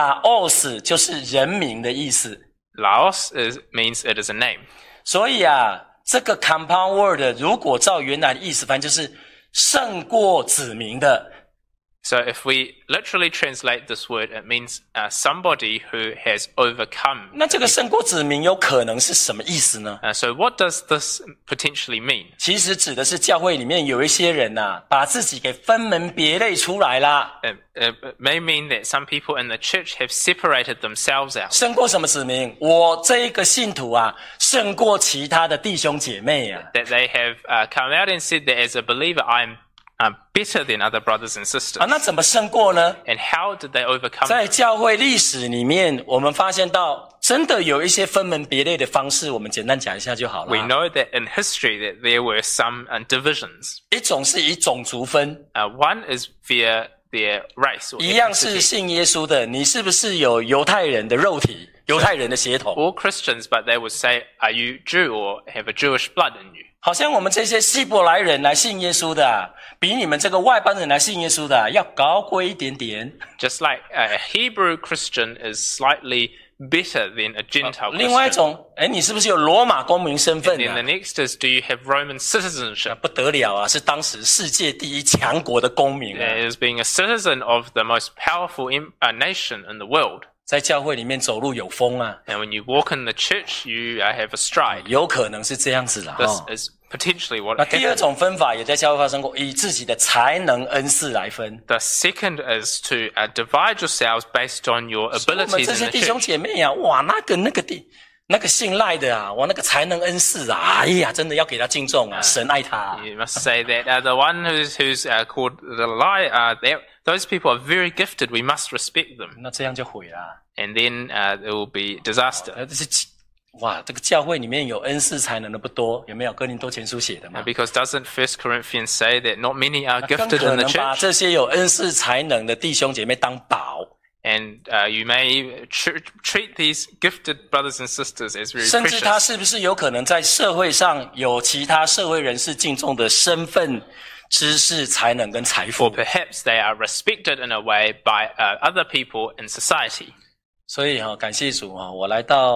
，Laos 就是人名的意思。 Laos is, means it is a name. 所以啊，这个 compound word 如果照原来的意思翻，就是胜过子民的。 So if we literally translate this word, it means uh, somebody who has overcome. 那这个胜过子民有可能是什么意思呢？ Uh, so what does this potentially mean? 其实指的是教会里面有一些人呐、啊，把自己给分门别类出来啦。 It, it may mean that some people in the church have separated themselves out. 胜过什么子民？我这个信徒啊，胜过其他的弟兄姐妹啊。 That they have uh, come out and said that as a believer, I'm uh, better than other brothers and sisters. 啊，那怎么胜过呢？ And how did they overcome? 在教会历史里面，我们发现到真的有一些分门别类的方式，我们简单讲一下就好 We 了。 know that in history that there were some uh, divisions. 一种是以种族分， Uh, one is via their race or 一样是 ethnicity. 信耶稣的，你是不是有犹太人的肉体、犹太人的血统？ All Christians, but they would say, are you Jew or have a Jewish blood in you? 好像我们这些希伯来人来信耶稣的、啊，比你们这个外邦人来信耶稣的、啊、要高贵一点点。 Just like a Hebrew Christian is slightly better than a Gentile 另外一 Christian. 种，哎，你是不是有罗马公民身份 Then the 啊？ next is, do you have Roman citizenship? 不得了啊，是当时世界第一强国的公民啊， That is being a citizen of the most powerful em- uh, nation in the world. 在教会里面走路有风啊， And when you walk in the church, you uh, have a stride. 有可能是这样子的 This 哈。 is potentially what 那 it 第二 happened. 种分法也在教会发生过，以自己的才能恩赐来分。 The second is to uh, divide yourselves based on your 我们 abilities 这 in 些 the 弟兄 church. 姐妹啊，哇，那个那个弟那个信赖的啊，哇，那个才能恩赐啊，哎呀，真的要给他敬重啊，神爱他、啊。 You must say that uh, the one who's, who's uh, called the lie, uh, that- those people are very gifted. We must respect them. 那这样就毁了、啊。 And then uh, there will be disaster. 呃，这是哇，这个教会里面有恩赐才能的不多，有没有？哥林多前书写的嘛 Uh,？because doesn't First Corinthians say that not many are 更 gifted 可 in the 能把 church? 这些有恩赐才能的弟兄姐妹当宝， And uh, you may tr- treat these gifted brothers and sisters as very 甚至他 precious. 是不是有可能在社会上有其他社会人士敬重的身份、知识、才能跟财 Or 富？ perhaps they are respected in a way by uh, other people in society. 所以哈、哦，感谢主啊、哦，我来到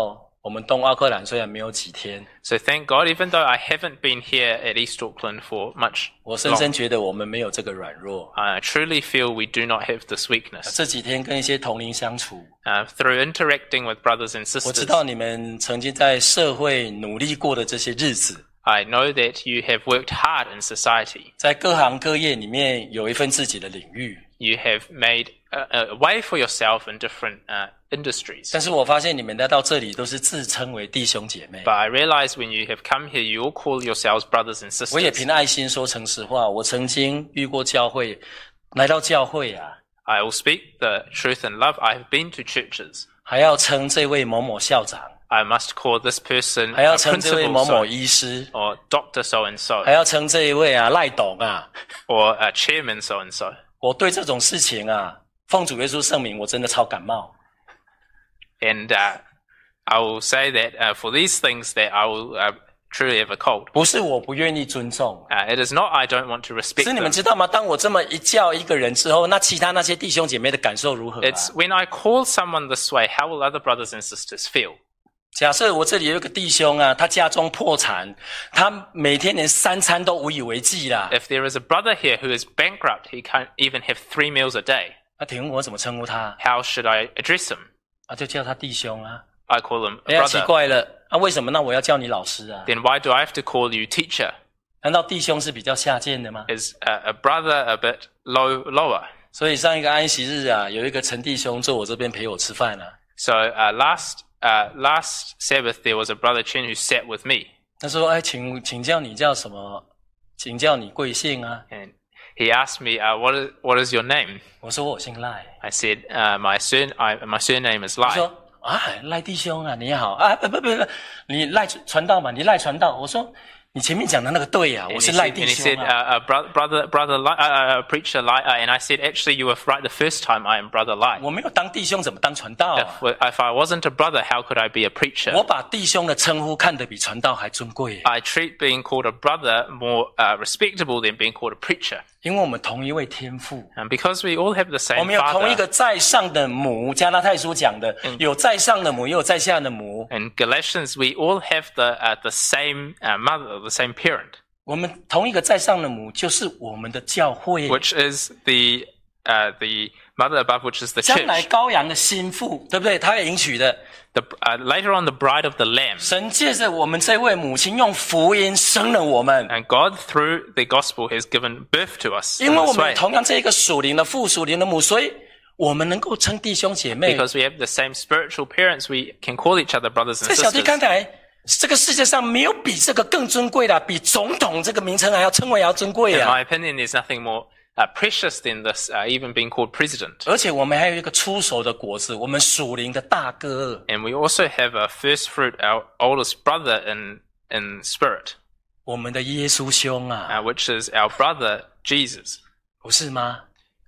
我们东奥克兰虽然没有几天， So thank God, even though I haven't been here at East Auckland for much 我深 long, 深觉得我们没有这个软弱。 I truly feel we do not have this weakness. 这几天跟一些同龄相处， Uh, through interacting with brothers and 我知 sisters, 道你们曾经在社会努力过的这些日子， I know that you have worked hard in society. 在各行各业里面有一份自己的领域。 You have made a, a way for yourself in different uh, industries. 但是我发现你们来到这里都是自称为弟兄姐妹。 But I realize when you have come here, you all call yourselves brothers and 我也 sisters. 凭爱心说诚实话，我曾经遇过教会，来到教会啊， I will speak the truth in love. I have been to churches. 还要称这位某某校长， I must call this person 还 a 要称这位 principal 某某 so, 医师， or doctor so and so, 还要称这一位啊赖董啊。 or a chairman so and so. 我对这种事情啊，奉主耶稣圣名，我真的超感冒。 And uh, I will say that uh, for these things that I will uh, truly have a cold. 不是我不愿意尊重， Uh, it is not I don't want to respect 是你们 them. 知道吗？当我这么一叫一个人之后，那其他那些弟兄姐妹的感受如何啊？ It's when I call someone this way, how will other brothers and sisters feel? 假设我这里有一个弟兄啊，他家中破产，他每天连三餐都无以为继啦。 If there is a brother here who is bankrupt, he can't even have three meals a day. 那请问我怎么称呼他？ How should I address him? 啊，就叫他弟兄啊。 I call him 哎 a 呀，奇 brother. 怪了，啊，为什么那我要叫你老师啊？ Then why do I have to call you teacher? 难道弟兄是比较下贱的吗？ Is a, a brother a bit low lower? 所以上一个安息日啊，有一个陈弟兄坐我这边陪我吃饭啊。 So uh, last uh, last Sabbath there was a brother Chen who sat with me, 他说：“哎，请请教你叫什么？请教你贵姓啊 and he asked me, uh, "What is what is your name?" 我说：“我姓赖。 I said, uh, "My sur I, my surname is 他 Lai." 说：“啊，赖弟兄啊，你好啊，不不不不，你赖传道嘛，你赖传道。”我说：“你前面讲的那个对呀、啊， And 我 he 是赖 said, 弟 and he 兄 said 啊。 uh, uh, brother, brother, brother, Lai, uh, uh, preacher Lai, uh, and I said, actually, you were right the first time. I am brother Lai. 我没有当弟兄，怎么当传道啊？ If, if I wasn't a brother, how could I be a preacher? 我把弟兄的称呼看得比传道还尊贵， I treat being called a brother more uh, respectable than being called a preacher. 因为我们同一位天父。” And because we all have the 我 same 们有同一 father. 个在上的母，加拉太书讲的，有在上的母，也有在下的母。 In Galatians, we all have the uh, the same uh, mother, the same parent, 我们同一个在上的母，就是我们的教会。 which is the uh, the mother above, which is the 将来 church. 羔羊的心腹，对不对？他会迎娶的。 The, uh, later on, the bride of the Lamb. 神借着我们这位母亲，用福音生了我们。 And God, through the gospel, has given birth to us 因 in 为我 this 们 way. 有同样这一个属灵的父、属灵的母，所以我们能够称弟兄姐妹。 Because we have the same spiritual parents, we can call each other brothers and 这小弟 sisters. 看来，这个世界上没有比这个更尊贵的，比总统这个名称还要称为还要尊贵 In 啊！ my opinion, there's nothing more uh, precious than this, uh, even being called president. 而且我们还有一个出手的果子，我们属灵的大哥。 And we also have a first fruit, our oldest brother in in spirit, 我们的耶稣兄啊， uh, which is our brother Jesus. 不是吗？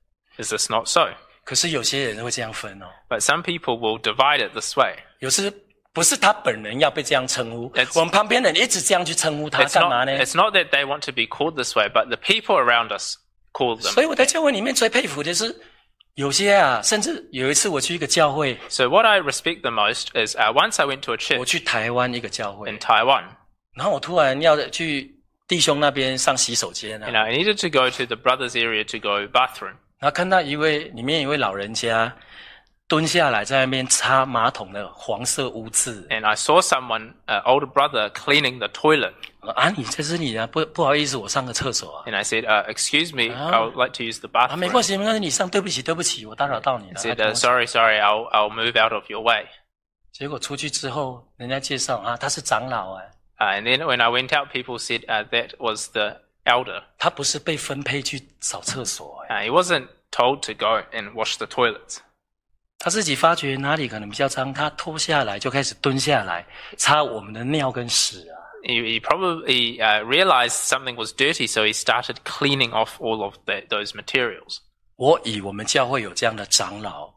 Is this not so? 可是有些人会这样分哦， But some people will divide it this way. 有时不是他本人要被这样称呼 It's-， 我们旁边人一直这样去称呼他， It's 干嘛 not, 呢？ it's not that they want to be called this way, but the people around us call them. 所以我在教会里面最佩服的是，有些啊，甚至有一次我去一个教会， So what I respect the most is uh, once I went to a 我 church 去台湾一个教会 in，Taiwan. 然后我突然要去弟兄那边上洗手间 You 啊， know, I needed to go to the brothers area to go bathroom. 然后看到一位里面一位老人家蹲下来在那边擦马桶的黄色污渍 And I saw someone, uh, older brother, cleaning the toilet. 啊，你这是你啊，不不好意思，我上个厕所啊。 And I said, uh, excuse me, Oh. I would like to use the 啊，没 bathroom. 关系，没关系，你上，对不起，对不起，我打扰到你 I 了。 said, 他跟 uh, 我讲 sorry, sorry, I'll, I'll move out of your way. 结果出去之后，人家介绍啊，他是长老啊， Uh, and then when I went out, people said uh, that was the elder. 他不是被分配去扫厕所哎， Uh, he wasn't told to go and wash the toilets. 他自己发觉哪里可能比较脏，他脱下来就开始蹲下来擦我们的尿跟屎啊。 He, he probably uh, realized something was dirty, so he started cleaning off all of the, those materials. 我以我们教会有这样的长老，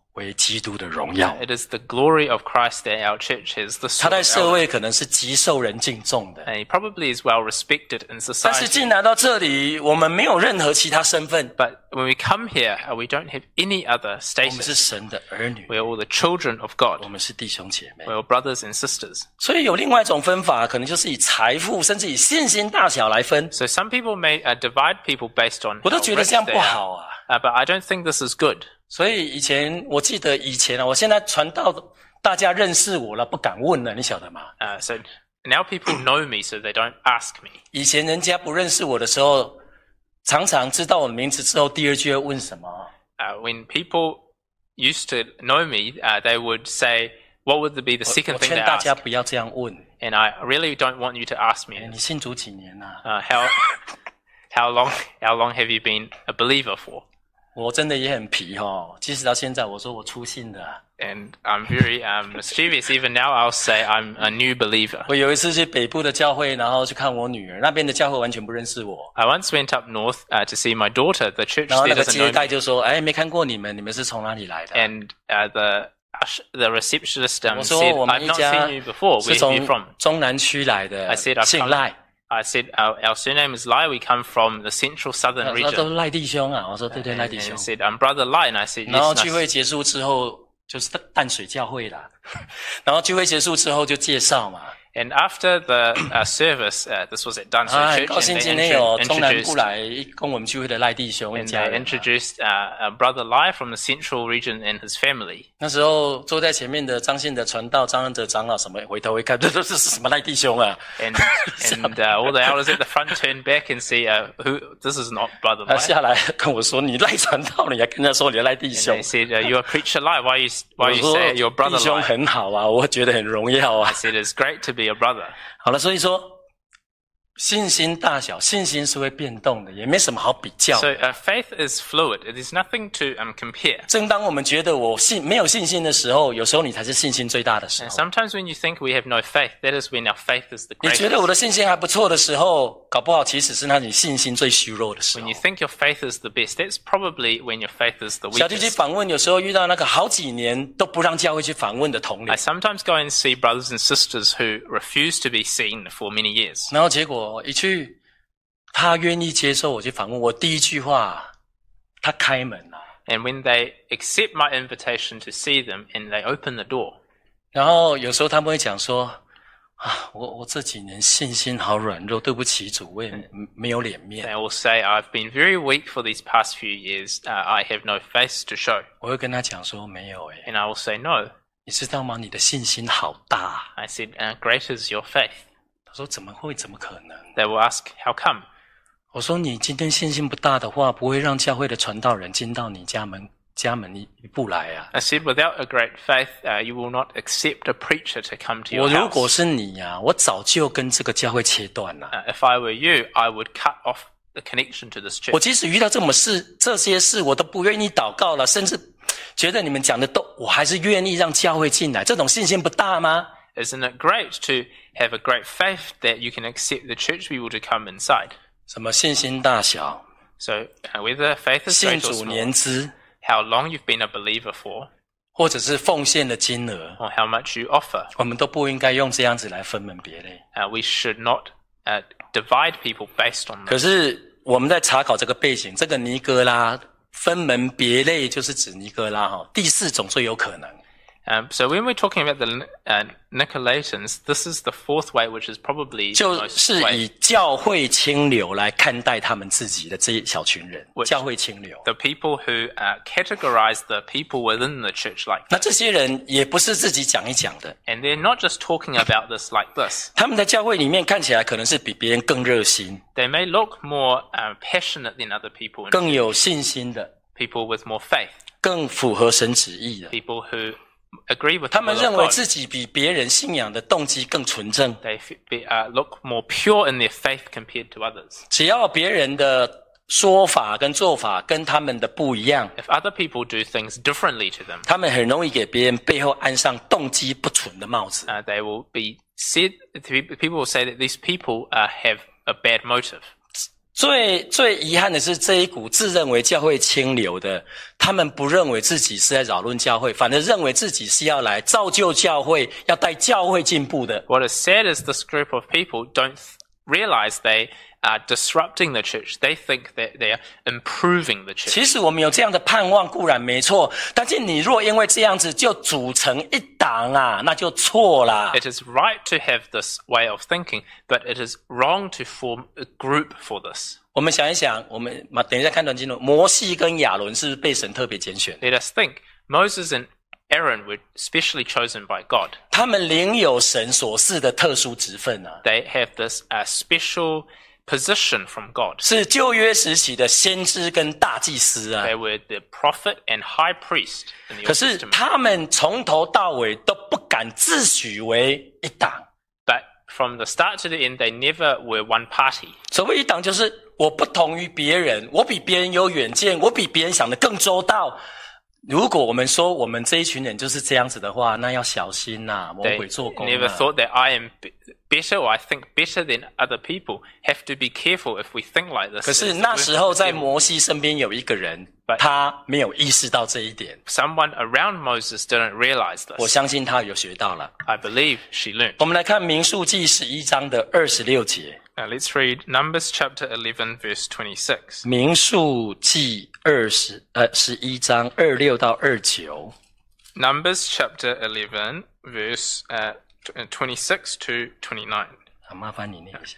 为基督的荣耀。 It is the glory of Christ that our church is the 他 sort 在 of 社 elder. 会可能是极受人敬重的， And he probably is well respected in 但是 society. 进来到这里，我们没有任何其他身份， But when we come here, uh, we don't have any other 我们是 status. 神的儿女， We are all the children of 我 God. 们是弟兄姐妹。 We are brothers and sisters. 所以有另外一种分法，可能就是以财富甚至以信心大小来分。 So some people may uh, divide people based on 我都 how 觉得 rich 这样 they 不 are. 好啊。 Uh, but I don't think this is good. 所以以前我记得以前啊，我现在传道，大家认识我了，不敢问了，你晓得吗？ Uh, so now people know me, so they don't ask me. 以前人家不认识我的时候，常常知道我的名字之后，第二句会问什么？ Uh, when people used to know me, uh, they would say, what would be the 我 second 我 thing 劝 they 大家 ask? 不要这样问。 And I really don't want you to ask me 哎，你 this. 信主几年啊？ Uh, how, how long, how long have you been a believer for? 我真的也很皮哦，即使到现在，我说我初信的啊。 And I'm very um, mischievous. Even now, I'll say I'm a new believer. 我有一次去北部的教会，然后去看我女儿，那边的教会完全不认识我。 I once went up north uh, to see my daughter. The church 然后 there 那个 doesn't 接 know 待 me. 就说：“哎，没看过你们，你们是从哪里来的？” And uh, the ush- the receptionist um, 我说 said, 我们 I've 一 not 家 seen you before. 是 Where are you 从 from? 中南区来的 I said I've， 姓 come- 赖。 I said, our, our surname is Lai. We come from the central southern 他说都 region. 是赖弟兄啊，我说对对赖 And 弟 he 兄。 said, I'm brother Lai. And I said, 然后 yes. 聚 And I 会结束之后就是淡水教会啦，然后聚会结束之后就介绍嘛。 And after the uh, service, uh, this was at Dunsway 啊，很 Church, 高兴 and 今 they 天有 intro- 中南部 introduced, 来跟我们聚会的赖弟兄一 and 家 they 人啊。 introduced uh, uh, brother Lai from the central region and his family. 那时候坐在前面的张信的传道、张恩哲长老什么，回头一看，这都是什么赖弟兄啊？ And and uh, all the elders at the front turn back and see uh, who this is not brother 他 Lai. 下来跟我说：“你赖传道，你还跟他说你赖弟 And 兄 they said, uh, "You're a preacher Lai. Why you 我 why you 说 say you're brother 弟兄 Lai?" 很好啊，我觉得很荣耀啊 I。said, "It's great to be a brother." 好了，所以说信心大小，信心是会变动的，也没什么好比较 So 的。 uh, faith is fluid. There's nothing to um, compare. 正当我们觉得我信没有信心的时候，有时候你才是信心最大的时 And 候。 sometimes when you think we have no faith, that is when our faith is the 你觉得我 greatest. 的信心还不错的时候，搞不好其实是那你信心最虚弱的时 When 候 you。think your faith is the best, that's probably when your faith is the 小弟去 weakest. 访问，有时候遇到那个好几年都不让教会去访问的同 I 龄， sometimes go and see brothers and sisters who refuse to be seen for many years. 然后结果一去，他愿意接受我去访问，我第一句话，他开门了。 And when they accept my invitation to see them and they open the door, 然后有时候他们会讲说：“啊，我我这几年信心好软弱，对不起主，我也没有脸 they 面。 will say, I've been very weak for these past few years. Uh, I have no face to show. ” 我会跟他讲说：“没有诶， And I will say, no. 你知道吗？你的信心好大。 I said, uh, great is your faith. ” 他说：“怎么会？怎么可能 They will ask, how come?？” 我说：“你今天信心不大的话，不会让教会的传道人进到你家门家门一一步来啊。 I said, without a great faith, uh, you will not accept a preacher to come to 我 your 如果 house. 是你呀、啊，我早就跟这个教会切断了。 Uh, if I were you, I would cut off the connection to this 我 church. 即使遇到这么事这些事，我都不愿意祷告了，甚至觉得你们讲的都，我还是愿意让教会进来。这种信心不大吗？ Isn't it great to have a great faith that you can accept the church people to come inside? 什么信心大小， So uh, whether faith is 信 great or 主年 small, 资， how long you've been a believer for, 或者是奉献的金额， or how much you offer, 我们都不应该用这样子来分门别类。 uh, we should not uh, divide people based on 可 this. 是我们在查考这个背景，这个尼哥拉分门别类，就是指尼哥拉哈，第四种最有可能。 Um, so when we're talking about the uh, Nicolaitans, this is the fourth way, which is probably the 就 most 是 way. 以教会清流来看待他们自己的这一小群人， Which- 教会清流。 The people who uh, categorize the people within the church like 那 this. 这些人也不是自己讲一讲的， And they're not just talking about this like this. 他们在教会里面看起来可能是比别人更热心、 They may look more um, passionate than other people, and 更有信心的、 people with more faith, 更符合神旨意的。 people who agree with 他 the 们 will 认 of 为 God. 自己比别人信仰的动机更纯正， They f- be, uh, look more pure in their faith compared to others. 只要别人的说法跟做法跟他们的不一样， If other people do things differently to them, 他们很容易给别人背后安上动机不纯的帽子。 uh, they will be said. People will say that these people uh, have a bad motive. 最最遗憾的是，这一股自认为教会清流的，他们不认为自己是在扰乱教会，反而认为自己是要来造就教会，要带教会进步的。 What is sad is this group of people don't realize they are disrupting the church. They think that they are improving the church. 其实我们有这样的盼望固然没错，但是你若因为这样子就组成一党啊，那就错啦。 It is right to have this way of thinking, but it is wrong to form a group for this. 我们想一想，我们等一下看段经文，摩西跟亚伦是不是被神特别拣选？ Let us think. Moses and Aaron were specially chosen by God. 他们领有神所赐的特殊职分啊， They have this uh, special position from God. 是旧约时期的先知跟大祭司啊。 They were the prophet and high priest in the 可 Old 是 Testament. 他们从头到尾都不敢自诩为一党。 But from the start to the end, they never were one party. 所谓一党，就是我不同于别人，我比别人有远见，我比别人想得更周到。如果我们说我们这一群人就是这样子的话，那要小心呐、啊，魔 They 鬼做工、啊。 never thought that I am be- better or I think better than other people. Have to be careful if we think like this. 可是 It's the 那 work 时 of 候 the 在 devil. 摩西身边有一个人， But- 他没有意识到这一点。 Someone around Moses didn't realize 我 this. 相信他有学到了。 I believe she learned. 我们来看民数记十一章的二十六节。 Now let's read Numbers chapter eleven, verse twenty-six. 民数记二十呃十一章二六到二九。 Numbers chapter eleven, verse uh, twenty-six to twenty-nine. 好，麻烦你念一下。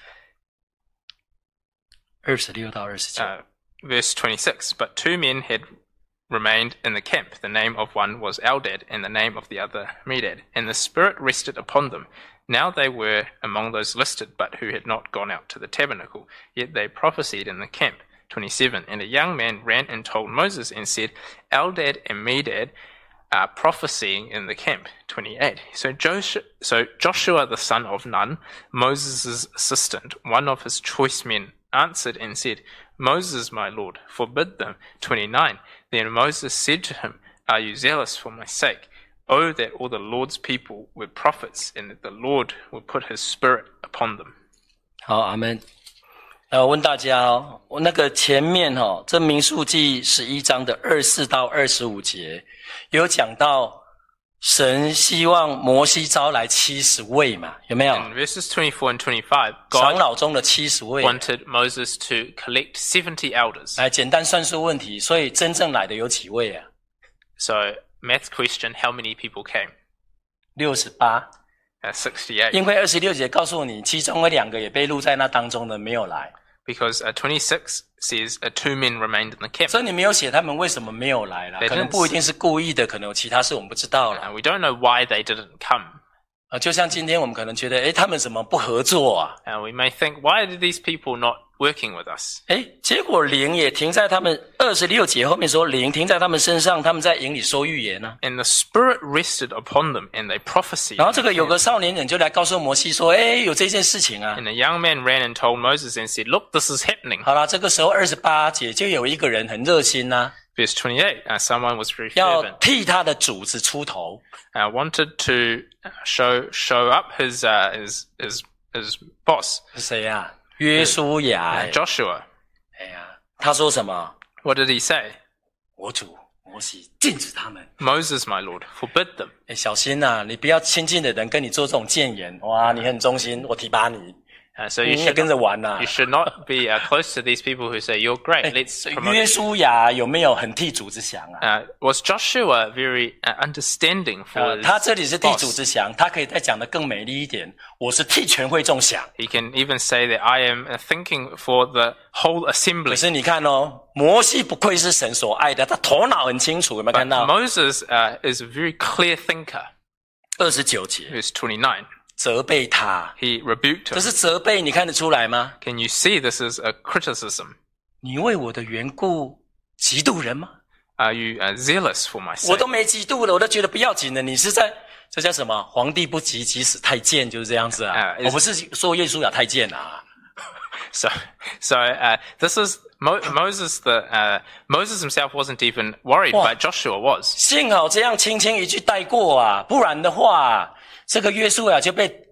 二十六到二十九。 Uh, verse twenty-six. But two men had remained in the camp. The name of one was Eldad, and the name of the other Medad. And the Spirit rested upon them. Now they were among those listed, but who had not gone out to the tabernacle. Yet they prophesied in the camp. twenty-seven. And a young man ran and told Moses and said, Eldad and Medad are prophesying in the camp. twenty-eight. So Joshua, so Joshua the son of Nun, Moses' assistant, one of his choice men, answered and said, Moses, my lord, forbid them. twenty-nine. Then Moses said to him, Are you zealous for my sake? Oh, that all the Lord's people were prophets, and that the Lord would put his spirit upon them. 好，阿们。呃，问大家哦，我那个前面哦，这民数记十一章的二十四到二十五节，有讲到神希望摩西招来七十位嘛，有没有？ In verses twenty-four and twenty-five, 长 God 老中的七十位。 wanted Moses to collect seventy elders. 来，简单算数问题，所以真正来的有几位啊？ So, math question, how many people came? 六十八。 Uh, sixty-eight. 因为二十六节告诉你，其中有两个也被录在那当中的没有来， Because uh, twenty-six says uh, two men remained in the camp. 所以你没有写他们为什么没有来啦， They 可能 didn't- 不一定是故意的，可能有其他事我们不知道 Uh, 啦。 we don't know why they didn't come. 呃，就像今天我们可能觉得，诶，他们怎么不合作啊？ Uh, we may think, why are these people not working with us? 诶，结果灵也停在他们二十六节后面说，灵停在他们身上，他们在营里说预言呢、 And the Spirit rested upon them, and they prophesied. 然后这个有个少年人就来告诉摩西说，诶，有这件事情啊。 And a young man ran and told Moses and said, Look, this is happening. 好啦，这个时候二十八节就有一个人很热心呐、 Verse twenty-eight, uh, someone was very 要 fervent, 替他的主子出头。 uh, wanted to show show up his uh, his his his boss, 是谁呀、啊？约书亚、 uh, 诶 Joshua. 哎呀，他说什么？ What did he say? 我主摩西禁止他们。 Moses, my lord, forbid them. 哎，小心呐、啊，你不要亲近的人跟你做这种谏言。哇，你很忠心，我提拔你， Uh, so you 你也 should 跟着玩呐、 you should not be uh, close to these people who say you're great. Let's 约 promote. 书亚有没有很替主之想啊？ Uh, was Joshua very uh, understanding for 呃， his 他这里是替主 boss? 之想，他可以再讲得更美丽一点。我是替全会众想。 He can even say that I am uh, thinking for the whole 可 assembly. 是你看哦，摩西不愧是神所爱的，他头脑很清楚，有没有 But 看到？ Moses uh, is a very clear thinker. 二十九节 Verse twenty-nine. 责备他， He rebuked 这 him. 是责备，你看得出来吗？ Can you see this is a criticism? 你为我的缘故嫉妒人吗？ Are you uh, zealous for my 我 sake? 都没嫉妒了，我都觉得不要紧了。你是在这叫什么？皇帝不急急死太监，就是这样子啊。 啊我不是说耶稣亚太监啊。 So, so uh, this is Mo- Moses. The uh, Moses himself wasn't even worried, Wow. but Joshua was. 幸好这样轻轻一句带过啊，不然的话，这个约书亚就被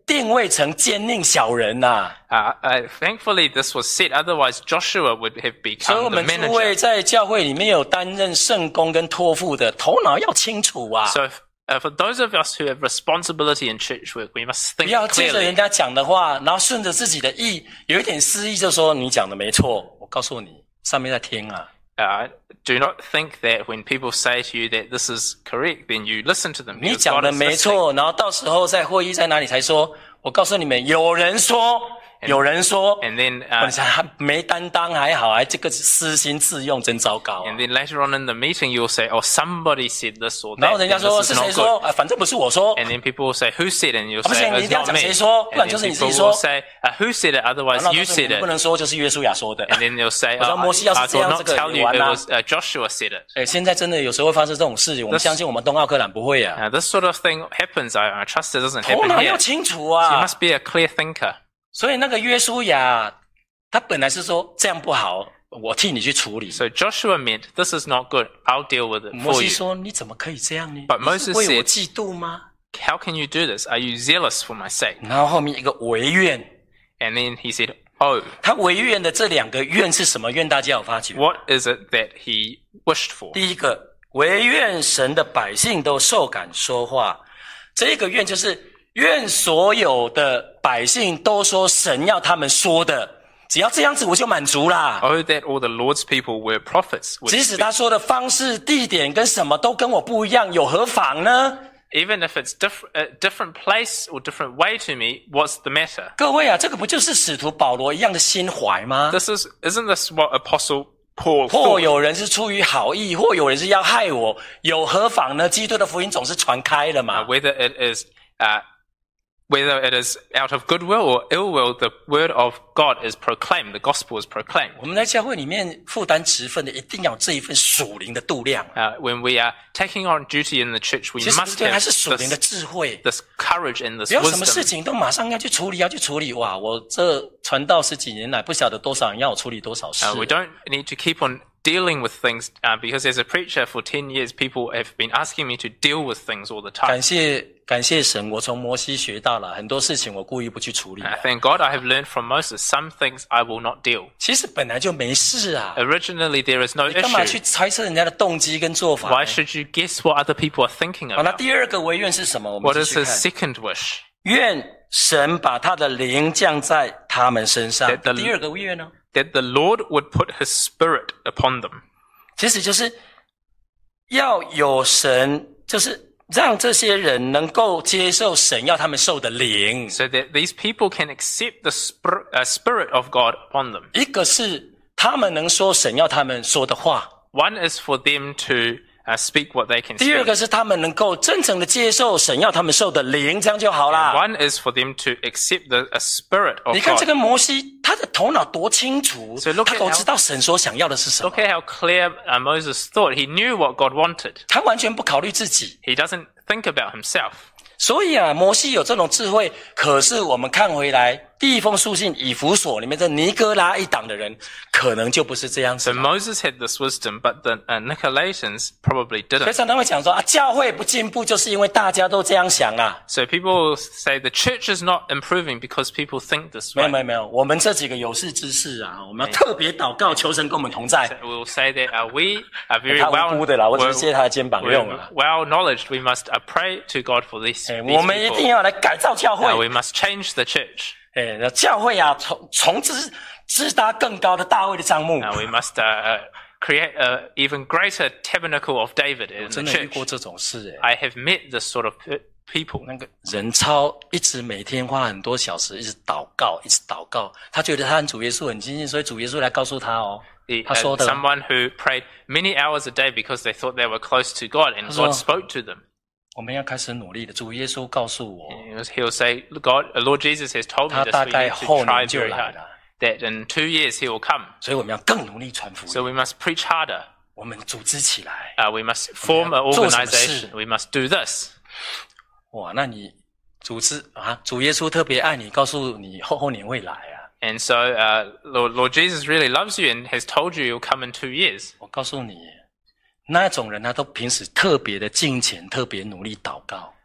定位成奸佞小人呐、 啊。Uh, uh, thankfully, this was said. Otherwise, Joshua would have 所以我 become the 们诸位 manager. 在教会里面有担任圣工跟托付的，头脑要清楚啊！ So, uh, for those of us who have responsibility in church work, we must 不 think 要借着 clearly. 人家讲的话，然后顺着自己的意，有一点私意，就说你讲的没错。我告诉你，上面在听啊。 Uh, do not think that when people say to you that this is correct, then you listen to them. 你 because 讲 God 的 is 没 listening. 错，然后到时候在会议在哪里才说？我告诉你们，有人说，有人说， And then, 我 uh, 想他没担当还好，还这个私心自用，真糟糕、啊 and。then later on in the meeting, you'll say, "Oh, somebody said this or 然 that." 后人家 and 说 this 是 is 谁 not 说？ good. 啊，反正不是我说。 And then people will say, "Who said it?" And you'll 不 say, 行， "Oh, 你一 "It's 定要 not 讲 me." 谁说，不 And 然 then 就是你自 people 己说 will。say, uh, "Who said it?" 然 Otherwise, 后 you 告诉你 said 你 it. 不能说就是约书亚说的。 And then they'll say, 我说 oh, 摩西要是 I 这 will 样， not 这个 tell 也 you 完 it 啦。 was uh, Joshua said it." 哎，现在真的有时候会发生这种事，我们相信我们东奥克兰不会啊。 Now, this sort of thing happens. I, I trust it doesn't 头 happen 脑 here. 要 So 清楚 you 啊。 must be a clear thinker. 所以那个约书亚，他本来是说这样不好，我替你去处理。 So Joshua meant, "This is not good. I'll deal with it 摩 for 西 you." 说：“你怎么可以这样呢？ But 你是 Moses 为我 said- 嫉妒吗 How can you do this? Are you zealous for my sake?" ？” 然后后面一个唯愿， And then he said, "Oh, 他唯愿的这两个愿是什么愿？大家有发觉？ what is it that he wished for?" 第一个，唯愿神的百姓都受感说话。这个愿就是愿所有的百姓都说神要他们说的，只要这样子我就满足啦。 Oh, that all the Lord's people were prophets. which 即使他说的方式、地点跟什么都跟我不一样，有何妨呢？ Even if it's diff- a different place or different way to me, what's the matter? 各位啊，这个不就是使徒保罗一样的心怀吗？ This is, isn't this what Apostle Paul 或 thought? 有人是出于好意，或有人是要害我，有何妨呢？基督的福音总是传开了 Uh, 嘛。 whether it is, uh, whether it is out of goodwill or ill will, the word of God is proclaimed. The gospel is proclaimed. 我们在教会里面负担职分的，一定要有这一份属灵的度量。 Uh, when we are taking on duty in the church, we 其实 must 对， have 还是属灵的 this, 智慧。 this courage and this 不要什么事 wisdom. 情都马上要去处理，要去处理。哇，我这传道十几年来，不晓得多少人要我处理多少事。 Uh, we don't need to keep on dealing with things uh, because as a preacher for ten years, people have been asking me to deal with things all the time. 感谢感谢神，我从摩西学到了很多事情，我故意不去处理 Uh, 的。 thank God I have learned from Moses. Some things I will not deal. 其实本来就没事啊， Originally, there is no 你干嘛去 issue. 猜测人家的动机跟做法 Why 呢？ should you guess what other people are thinking 好，那 about? 第二个唯愿是什么？我们 What 继 is 续 his 看。 second wish? 愿神把他的灵降在他们身上 That。the- 第二个愿呢， That the Lord would put his spirit upon them. 其实就是要有神，就是让这些人能够接受神要他们受的灵。 So that these people can accept the spir- uh, spirit of God upon them. 一个是他们能说神要他们说的话， One is for them to uh, speak what they can 第二 speak. 个是他们能够真诚的接受神要他们受的灵，这样就好啦。 One is for them to accept the a spirit of 你看这 God. 个摩西，他的头脑多清楚， So look 他 at 都 how- 知道神所想要的是什么 Look，at how clear uh, Moses thought. He knew what God wanted. 他完全不考虑自己。 He doesn't think about himself. 所以啊，摩西有这种智慧，可是我们看回来，第一封书信以弗所里面的尼哥拉一党的人，可能就不是这样子 So。Moses had this wisdom, but the uh, Nicolaitans probably 所以 didn't. 常常会讲说啊，教会不进步，就是因为大家都这样想啦。 So people say the church is not improving because people think this 没有 way. 没有没有，我们这几个有识之士啊，我们要特别祷告，求神跟我们同在。 We'll say that uh, we are very 他 well, 无辜的啦，我只 we're- 是借他的肩膀 we're 用啊。 well knowledged. We must uh, pray to God for this. 哎， these 我们一 people. 定要来改造教 Uh, 会。 we must change the church. 哎，那教会啊，从从支支搭更高的大卫的帐幕。 Uh, we must uh, uh, create an even greater tabernacle of David in 真 the 的遇 church. 过这种事哎。 I have met this sort of pe- people. 那个人超一直每天花很多小时，一直祷告，一直祷告。他觉得他和主耶稣很亲近，所以主耶稣来告诉他哦， The- 他 uh, 说的。 someone who prayed many hours a day because they thought they were close to God, and 他说- God spoke to them. 我们要开始努力的。主耶稣告诉我， He was- He'll say, God, uh, Lord Jesus has told me 他 this 大 for 概 you to 后 try 年就 very 来 hard. 了， That in two years he will come. 所以我们要更努力传福 So 音。 we must preach harder. 我们组织起来， Uh, we must form an 做什么事？ organization. We must do this. 哇，那你组织啊，主耶稣特别爱你，告诉你后后年会来啊。 And so uh, Lord, Lord Jesus really loves you and has told you he'll come in two years. 我告诉你，那种人他都平时特别的敬虔，特别努力祷告。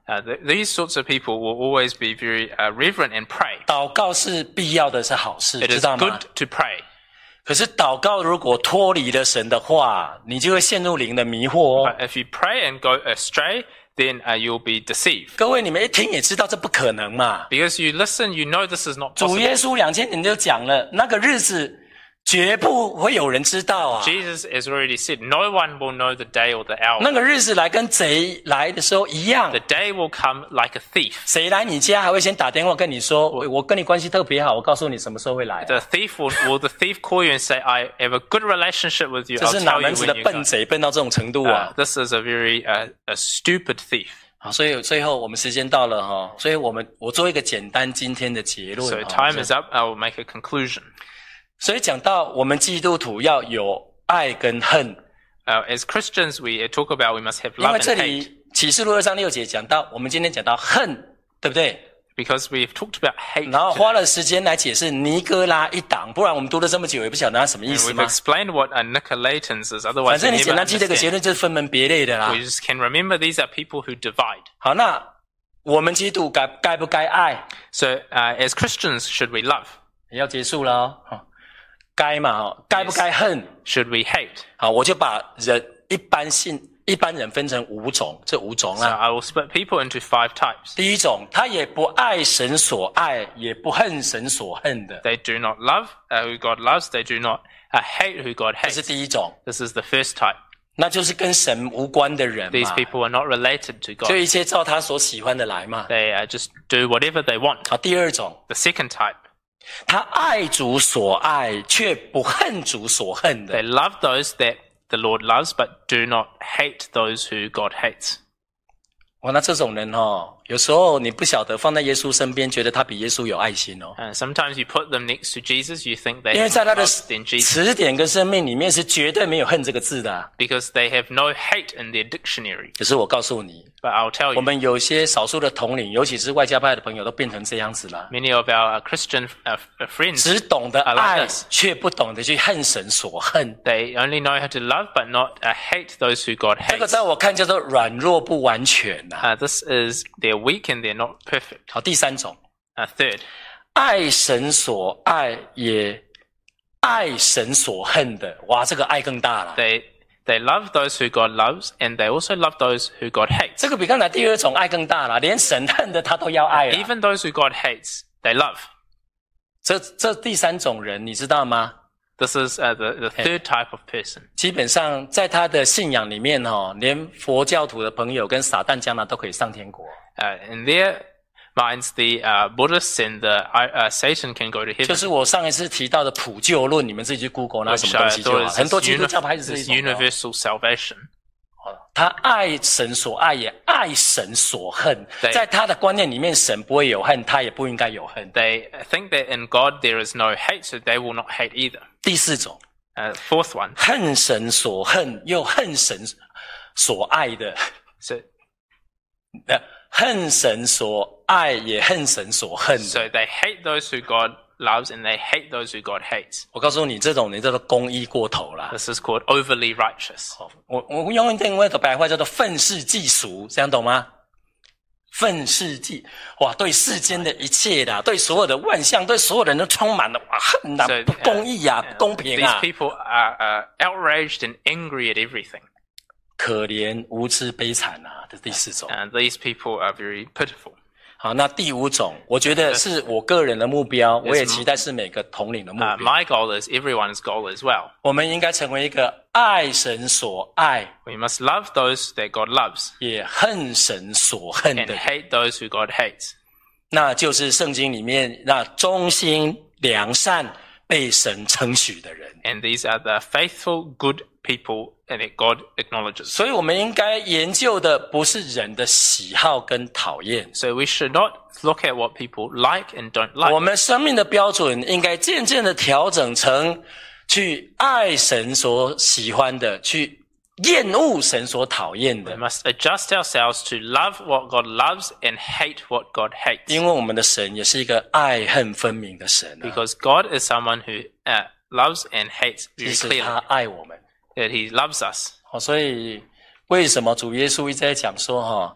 Uh, th- these sorts of people will always be very uh, reverent and pray. 祷告是必要的，是好事， It 知 is 道吗 good？ to pray. 可是祷告如果脱离了神的话，你就会陷入灵的迷惑哦。 But if you pray and go astray, then uh, you'll be deceived. 各位，你们一听也知道这不可能嘛。 Because you listen, you know this is not 主 possible. 耶稣两千年就讲了，那个日子绝不会有人知道啊。 Jesus has already said, no one will know the day or the hour. 那个日子来跟贼来的时候一样 The，day will come like a thief. 谁来你家还会先打电话跟你说，我我跟你关系特别好，我告诉你什么时候会来啊、 The thief will, will the thief call you and say, I have a good relationship with you. 这 I'll 是哪 tell you 门子 when 的 you 笨 go. 贼，笨到这种程度 Uh, 啊！ this is a very uh, a stupid thief. 好，所以最后我们时间到了哈，所以我们我做一个简单今天的结论 So 哈 time is up. I will make a conclusion. 所以讲到我们基督徒要有爱跟恨， Uh, as Christians, we talk about we must have 因为 love 这 and hate. 里启示录二章六节讲到，我们今天讲到恨，对不对？ Because we've talked about hate 然后花 today. 了时间来解释尼哥拉一党，不然我们读了这么久也不晓得它什么意 And 思 we've 吗？ explained what a Nicolaitans is. 反 Otherwise, 正 we 你简 never 单记这个结 understand. 论就是分门别类的啦 We。just can remember these are people who divide. 好，那我们基督该该不该爱？ So, uh, as Christians, should we love? 也要结束了哦。好该嘛哦，该不该恨？ Should we hate? 好，我就把人一般性一般人分成五种，这五种 So 啊。 I will split people into five types. 第一种，他也不爱神所爱，也不恨神所恨的， They do not love uh, who God loves. They do not uh, hate who God 这是 hates. 第一种， This is the first type. 那就是跟神无关的人 These 嘛， people are not related to 就 God. 一切照他所喜欢的来嘛。 They uh, just do whatever they want. 好，第二种， The second type, 他爱主所爱，却不恨主所恨 they 的， love those that the Lord loves, but do not hate those who God hates. 哇，那这种人哦，有时候你不晓得放在耶稣身边，觉得他比耶稣有爱心哦。 And sometimes you put them next to Jesus, you think they 因为 have 在他 more 的 love than Jesus 词典跟生命里面是绝对没有恨这个字的啊、 because they have no hate in their dictionary. 可是我告诉你， But I'll tell 我 you, 们有些少数的统领，尤其是外交派的朋友，都变成这样子了， many of our uh, Christian uh, uh, friends, 只懂得 I like 爱 this.， 却不懂得去恨神所恨。 they only know how to love, but not uh, hate those who God 这个 hates. 在我看叫做软弱不完全呐、 Uh, this is, they're weak and they're not perfect. 好，第三种， Uh, third, 爱神所爱也爱神所恨的，哇，这个爱更大了。 they they love those who God loves, and they also love those who God hates. 这个比刚才第二种爱更大了，连神恨的他都要爱了。 Even those who God hates, they love. 这这第三种人，你知道吗？ This is uh, the, the third type of person. 基本上在他的信仰里面哦，连佛教徒的朋友跟撒旦将来都可以上天国。 Uh, in their minds, the uh, Buddhists and the uh, Satan can go to 就 heaven. 是我上一次提到的普救论，你们自己去 Google 那什 Which 么东 I 西就 thought 好。 is 很多 this, 基督 uni- 教派是这 this 种的哦。 universal salvation. 他爱神所爱，也爱神所恨。 对在他的观念里面，神不会有恨，他也不应该有恨。 They think that in God there is no hate, so they will not hate either. 第四种， Uh, fourth one, 恨神所恨又恨神所爱的， so 呃，恨神所爱也恨神所恨的。 so they hate those who God loves and they hate those who God hates. 我告诉你，这种人叫做公义过头啦。 This is called overly righteous. 我我用另外一个白话叫做愤世嫉俗，这样懂吗？愤世嫉，哇，对世间的一切啦，对所有的万象，对所有人都充满了哇恨呐、 So, 不公义啊，不公平 These 啊， people are uh, outraged and angry at everything. 可怜无知悲惨啊，这是第四种。 And these people are very pitiful. 好，那第五种，我觉得是我个人的目标，我也期待是每个统领的目 Uh, 标。 my goal is everyone's goal as well. 我们应该成为一个爱神所爱， We must love those that God loves 也恨神所恨 and 的， hate those who God hates. 那就是圣经里面那忠心良善被神称许的人。 And these are the faithful, good people and that God acknowledges. 所以我们应该研究的不是人的喜好跟讨厌， So we should not look at what people like and don't 我 like. 们生命的标准应该渐渐的调整成去爱神所喜欢的，去厌恶神所讨厌 We 的。 must adjust ourselves to love what God loves and hate what God hates. 因为我们的神也是一个爱恨分明的神、啊， Because God is someone who uh, loves and hates 其 very 实 clearly. 他爱我们。 That He loves us. 哦，所以为什么主耶稣一直在讲说哈、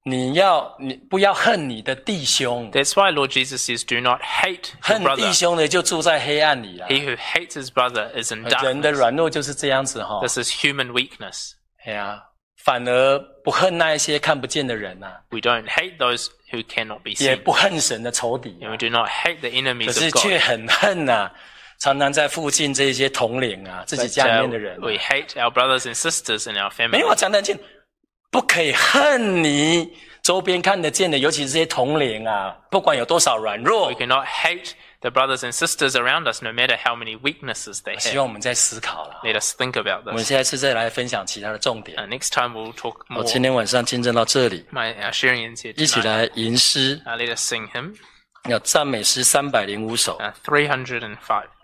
你要你不要恨你的弟兄， That's why Lord Jesus says, do not hate your 恨 brother. 弟兄的就住在黑暗里啊。 He who hates his brother is in 人的 darkness. 软弱就是这样子哈、 This is human weakness. 哎呀，反而不恨那一些看不见的人呐、啊， We don't hate those who cannot be 也 seen. 不恨神的仇敌、 And 啊 we，do not hate the 可 enemies 是 of 却 God. 很恨呐、啊，常常在附近这些同龄啊，自己 But, 家里 uh, 面的人、啊 we hate our brothers and sisters in our 没 family. 有讲得很清，不可以恨你周边看得见的，尤其是这些同龄啊，不管有多少软弱 We，cannot hate the brothers and sisters around us, no matter how many weaknesses they 希 have. 望我们在思考了。 Let us think about 我们 this. 下一次再来分享其他的重点。 Uh, next time we'll talk 好， more. 今天晚上见证到这里， My uh, sharing ends here 一起 tonight. 来吟诗， Uh, let us sing hymn 要赞美诗三百零五首。 uh, three hundred five.